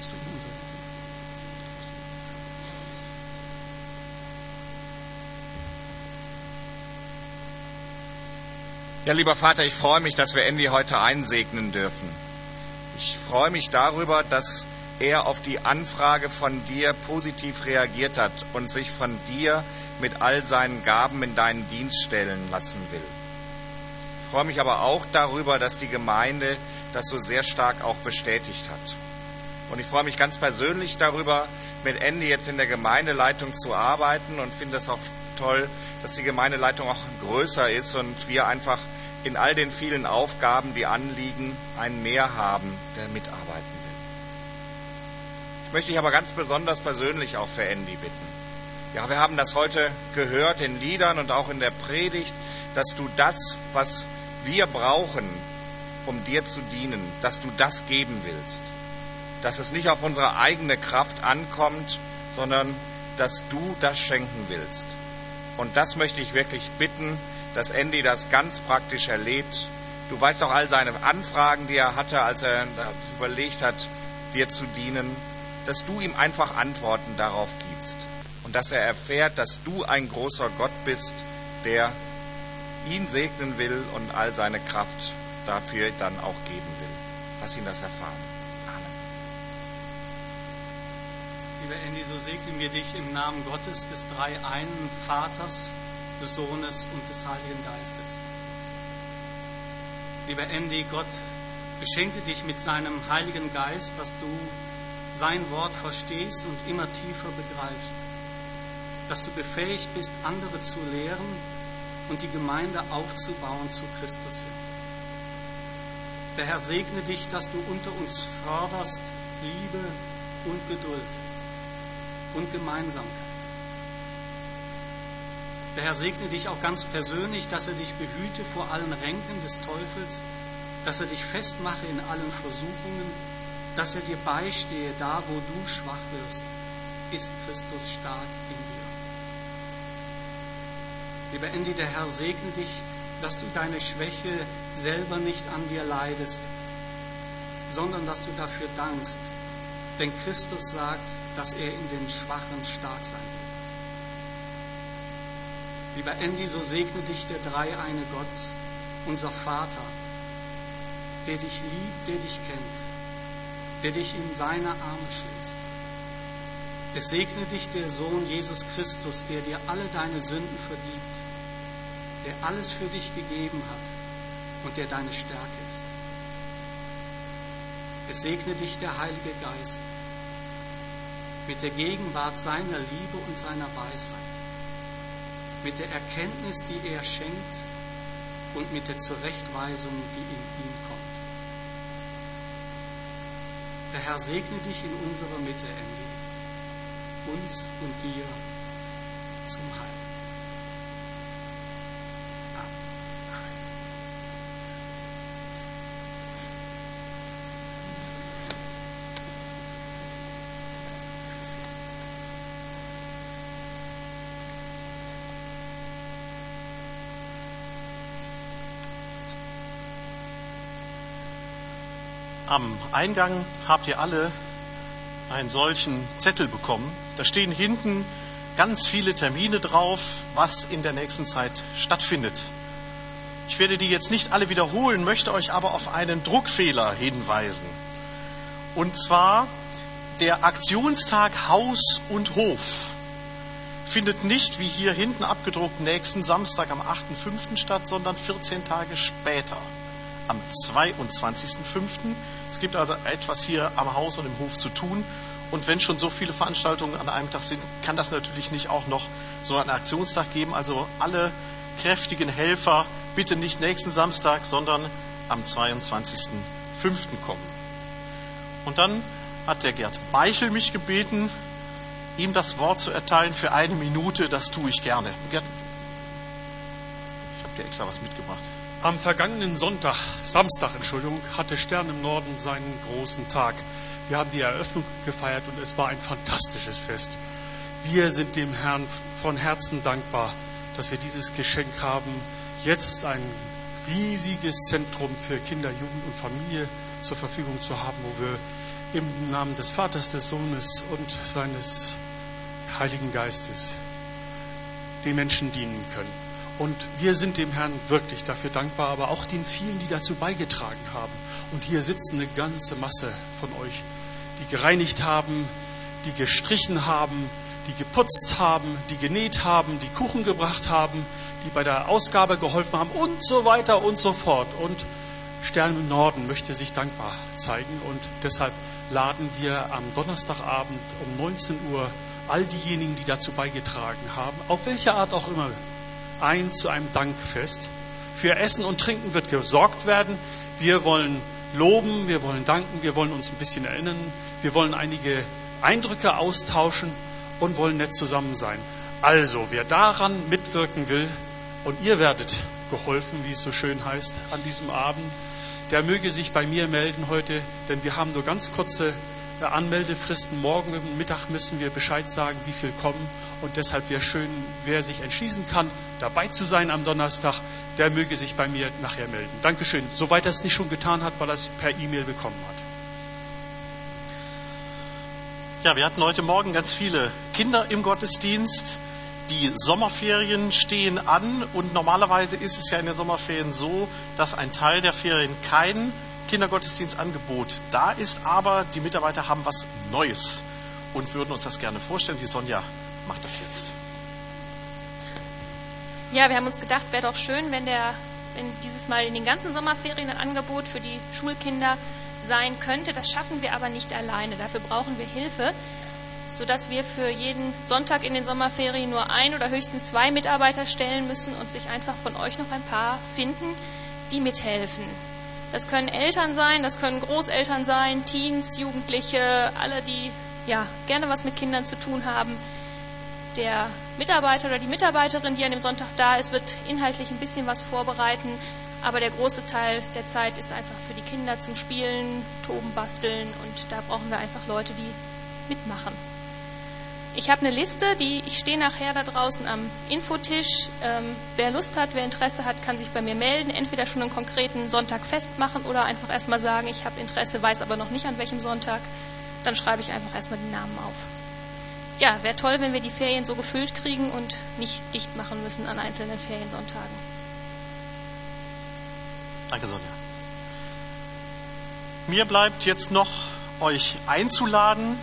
Ja, lieber Vater, ich freue mich, dass wir Andy heute einsegnen dürfen. Ich freue mich darüber, dass er auf die Anfrage von dir positiv reagiert hat und sich von dir mit all seinen Gaben in deinen Dienst stellen lassen will. Ich freue mich aber auch darüber, dass die Gemeinde das so sehr stark auch bestätigt hat. Und ich freue mich ganz persönlich darüber, mit Andy jetzt in der Gemeindeleitung zu arbeiten und finde es auch toll, dass die Gemeindeleitung auch größer ist und wir einfach in all den vielen Aufgaben, die anliegen, einen mehr haben, der mitarbeiten will. Ich möchte dich aber ganz besonders persönlich auch für Andy bitten. Ja, wir haben das heute gehört in Liedern und auch in der Predigt, dass du das, was wir brauchen, um dir zu dienen, dass du das geben willst. Dass es nicht auf unsere eigene Kraft ankommt, sondern dass du das schenken willst. Und das möchte ich wirklich bitten, dass Andy das ganz praktisch erlebt. Du weißt auch all seine Anfragen, die er hatte, als er überlegt hat, dir zu dienen, dass du ihm einfach Antworten darauf gibst. Und dass er erfährt, dass du ein großer Gott bist, der ihn segnen will und all seine Kraft dafür dann auch geben will. Lass ihn das erfahren. Amen. Lieber Andy, so segnen wir dich im Namen Gottes, des dreieinen Vaters, des Sohnes und des Heiligen Geistes. Lieber Andy, Gott beschenke dich mit seinem Heiligen Geist, dass du sein Wort verstehst und immer tiefer begreifst. Dass du befähigt bist, andere zu lehren und die Gemeinde aufzubauen zu Christus hin. Der Herr segne dich, dass du unter uns förderst Liebe und Geduld und Gemeinsamkeit. Der Herr segne dich auch ganz persönlich, dass er dich behüte vor allen Ränken des Teufels, dass er dich festmache in allen Versuchungen, dass er dir beistehe, da wo du schwach wirst, ist Christus stark in dir. Lieber Andy, der Herr segne dich, dass du deine Schwäche selber nicht an dir leidest, sondern dass du dafür dankst, denn Christus sagt, dass er in den Schwachen stark sein will. Lieber Andy, so segne dich der dreieine Gott, unser Vater, der dich liebt, der dich kennt, der dich in seine Arme schließt. Es segne dich der Sohn Jesus Christus, der dir alle deine Sünden vergibt, der alles für dich gegeben hat und der deine Stärke ist. Es segne dich der Heilige Geist mit der Gegenwart seiner Liebe und seiner Weisheit, mit der Erkenntnis, die er schenkt und mit der Zurechtweisung, die in ihm kommt. Der Herr segne dich in unserer Mitte, Andy, uns und dir zum Heil. Am Eingang habt ihr alle einen solchen Zettel bekommen. Da stehen hinten ganz viele Termine drauf, was in der nächsten Zeit stattfindet. Ich werde die jetzt nicht alle wiederholen, möchte euch aber auf einen Druckfehler hinweisen. Und zwar der Aktionstag Haus und Hof findet nicht, wie hier hinten abgedruckt, nächsten Samstag am 8.5. statt, sondern 14 Tage später, am 22.5. Es gibt also etwas hier am Haus und im Hof zu tun. Und wenn schon so viele Veranstaltungen an einem Tag sind, kann das natürlich nicht auch noch so einen Aktionstag geben. Also alle kräftigen Helfer bitte nicht nächsten Samstag, sondern am 22.5. kommen. Und dann hat der Gerd Beichel mich gebeten, ihm das Wort zu erteilen für 1 Minute. Das tue ich gerne. Gerd, ich habe dir extra was mitgebracht. Am vergangenen Samstag, hatte Stern im Norden seinen großen Tag. Wir haben die Eröffnung gefeiert und es war ein fantastisches Fest. Wir sind dem Herrn von Herzen dankbar, dass wir dieses Geschenk haben, jetzt ein riesiges Zentrum für Kinder, Jugend und Familie zur Verfügung zu haben, wo wir im Namen des Vaters, des Sohnes und seines Heiligen Geistes den Menschen dienen können. Und wir sind dem Herrn wirklich dafür dankbar, aber auch den vielen, die dazu beigetragen haben. Und hier sitzen eine ganze Masse von euch, die gereinigt haben, die gestrichen haben, die geputzt haben, die genäht haben, die Kuchen gebracht haben, die bei der Ausgabe geholfen haben und so weiter und so fort. Und Stern im Norden möchte sich dankbar zeigen und deshalb laden wir am Donnerstagabend um 19 Uhr all diejenigen, die dazu beigetragen haben, auf welche Art auch immer, zu einem Dankfest. Für Essen und Trinken wird gesorgt werden. Wir wollen loben, wir wollen danken, wir wollen uns ein bisschen erinnern, wir wollen einige Eindrücke austauschen und wollen nett zusammen sein. Also, wer daran mitwirken will, und ihr werdet geholfen, wie es so schön heißt, an diesem Abend, der möge sich bei mir melden heute, denn wir haben nur ganz kurze Anmeldefristen. Morgen Mittag müssen wir Bescheid sagen, wie viel kommen. Und deshalb wäre schön, wer sich entschließen kann, dabei zu sein am Donnerstag, der möge sich bei mir nachher melden. Dankeschön. Soweit er es nicht schon getan hat, weil er es per E-Mail bekommen hat. Ja, wir hatten heute Morgen ganz viele Kinder im Gottesdienst. Die Sommerferien stehen an und normalerweise ist es ja in den Sommerferien so, dass ein Teil der Ferien kein Kindergottesdienstangebot da ist, aber die Mitarbeiter haben was Neues und würden uns das gerne vorstellen. Die Sonja macht das jetzt. Ja, wir haben uns gedacht, wäre doch schön, wenn dieses Mal in den ganzen Sommerferien ein Angebot für die Schulkinder sein könnte. Das schaffen wir aber nicht alleine. Dafür brauchen wir Hilfe, sodass wir für jeden Sonntag in den Sommerferien nur 1 oder höchstens 2 Mitarbeiter stellen müssen und sich einfach von euch noch ein paar finden, die mithelfen. Das können Eltern sein, das können Großeltern sein, Teens, Jugendliche, alle, die ja gerne was mit Kindern zu tun haben. Der Mitarbeiter oder die Mitarbeiterin, die an dem Sonntag da ist, wird inhaltlich ein bisschen was vorbereiten, aber der große Teil der Zeit ist einfach für die Kinder zum Spielen, Toben, Basteln und da brauchen wir einfach Leute, die mitmachen. Ich habe eine Liste, ich stehe nachher da draußen am Infotisch. Wer Lust hat, wer Interesse hat, kann sich bei mir melden. Entweder schon einen konkreten Sonntag festmachen oder einfach erstmal sagen, ich habe Interesse, weiß aber noch nicht an welchem Sonntag. Dann schreibe ich einfach erstmal den Namen auf. Ja, wäre toll, wenn wir die Ferien so gefüllt kriegen und nicht dicht machen müssen an einzelnen Feriensonntagen. Danke, Sonja. Mir bleibt jetzt noch, euch einzuladen,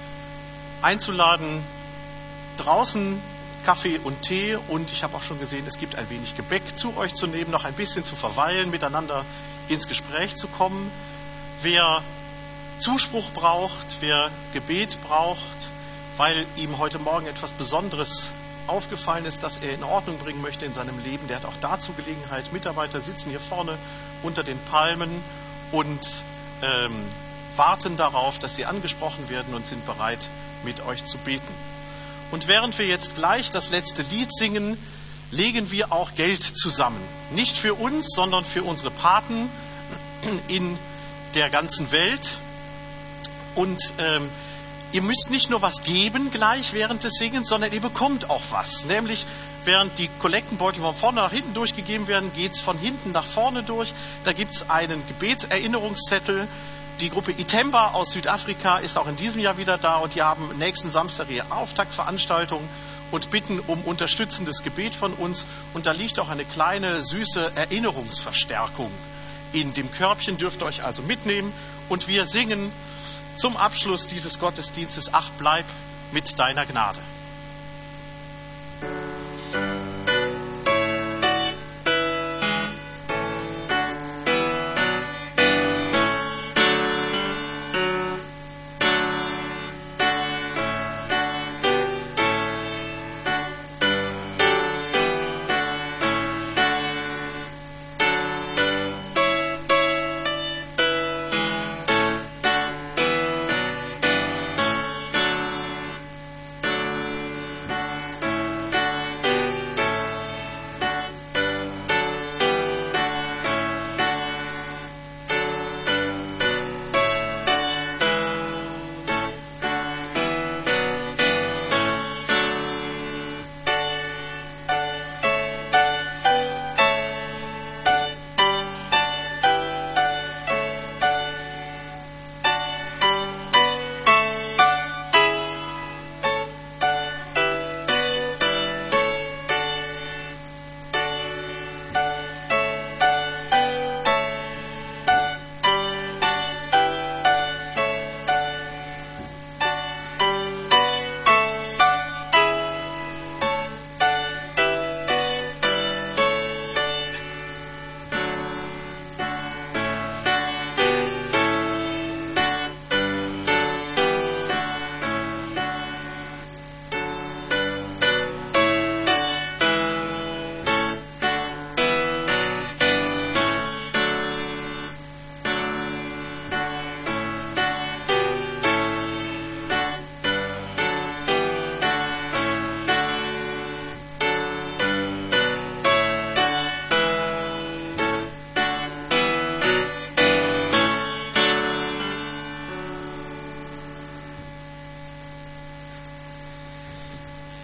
draußen Kaffee und Tee und ich habe auch schon gesehen, es gibt ein wenig Gebäck zu euch zu nehmen, noch ein bisschen zu verweilen, miteinander ins Gespräch zu kommen. Wer Zuspruch braucht, wer Gebet braucht, weil ihm heute Morgen etwas Besonderes aufgefallen ist, das er in Ordnung bringen möchte in seinem Leben, der hat auch dazu Gelegenheit. Mitarbeiter sitzen hier vorne unter den Palmen und warten darauf, dass sie angesprochen werden und sind bereit, mit euch zu beten. Und während wir jetzt gleich das letzte Lied singen, legen wir auch Geld zusammen. Nicht für uns, sondern für unsere Paten in der ganzen Welt. Und ihr müsst nicht nur was geben gleich während des Singens, sondern ihr bekommt auch was. Nämlich, während die Kollektenbeutel von vorne nach hinten durchgegeben werden, geht es von hinten nach vorne durch. Da gibt es einen Gebetserinnerungszettel. Die Gruppe Itemba aus Südafrika ist auch in diesem Jahr wieder da und die haben nächsten Samstag ihre Auftaktveranstaltung und bitten um unterstützendes Gebet von uns. Und da liegt auch eine kleine, süße Erinnerungsverstärkung in dem Körbchen, dürft ihr euch also mitnehmen. Und wir singen zum Abschluss dieses Gottesdienstes, ach, bleib mit deiner Gnade.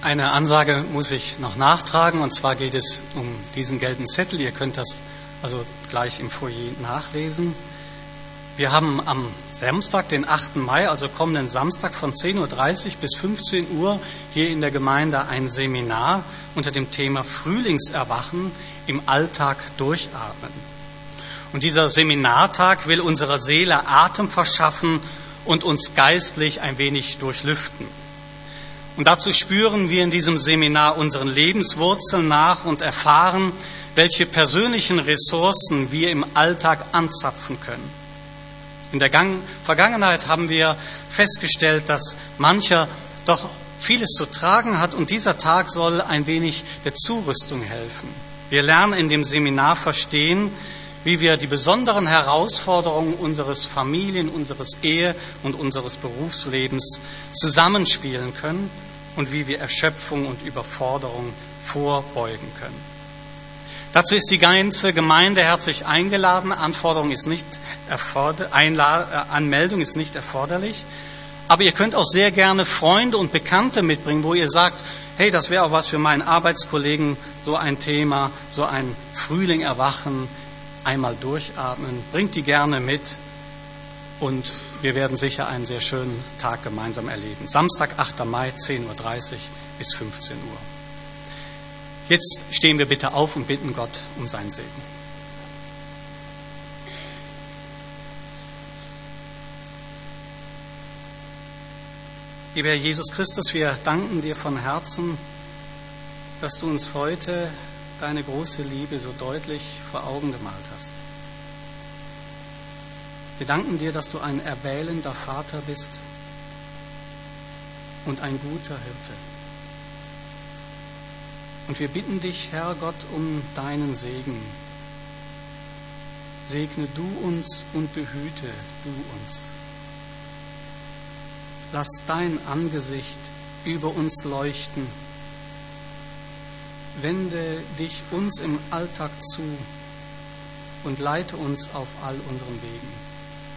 Eine Ansage muss ich noch nachtragen, und zwar geht es um diesen gelben Zettel. Ihr könnt das also gleich im Foyer nachlesen. Wir haben am Samstag, den 8. Mai, also kommenden Samstag von 10.30 Uhr bis 15 Uhr hier in der Gemeinde ein Seminar unter dem Thema Frühlingserwachen im Alltag durchatmen. Und dieser Seminartag will unserer Seele Atem verschaffen und uns geistlich ein wenig durchlüften. Und dazu spüren wir in diesem Seminar unseren Lebenswurzeln nach und erfahren, welche persönlichen Ressourcen wir im Alltag anzapfen können. In der Vergangenheit haben wir festgestellt, dass mancher doch vieles zu tragen hat, und dieser Tag soll ein wenig der Zurüstung helfen. Wir lernen in dem Seminar verstehen, wie wir die besonderen Herausforderungen unseres Familien-, unseres Ehe- und unseres Berufslebens zusammenspielen können und wie wir Erschöpfung und Überforderung vorbeugen können. Dazu ist die ganze Gemeinde herzlich eingeladen. Anmeldung ist nicht erforderlich. Aber ihr könnt auch sehr gerne Freunde und Bekannte mitbringen, wo ihr sagt, hey, das wäre auch was für meinen Arbeitskollegen, so ein Thema, so ein Frühling erwachen, einmal durchatmen. Bringt die gerne mit und wir werden sicher einen sehr schönen Tag gemeinsam erleben. Samstag, 8. Mai, 10.30 Uhr bis 15 Uhr. Jetzt stehen wir bitte auf und bitten Gott um seinen Segen. Lieber Herr Jesus Christus, wir danken dir von Herzen, dass du uns heute deine große Liebe so deutlich vor Augen gemalt hast. Wir danken dir, dass du ein erwählender Vater bist und ein guter Hirte. Und wir bitten dich, Herr Gott, um deinen Segen. Segne du uns und behüte du uns. Lass dein Angesicht über uns leuchten. Wende dich uns im Alltag zu und leite uns auf all unseren Wegen.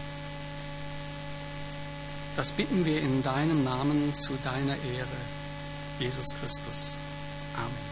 Das bitten wir in deinem Namen zu deiner Ehre, Jesus Christus. Amen.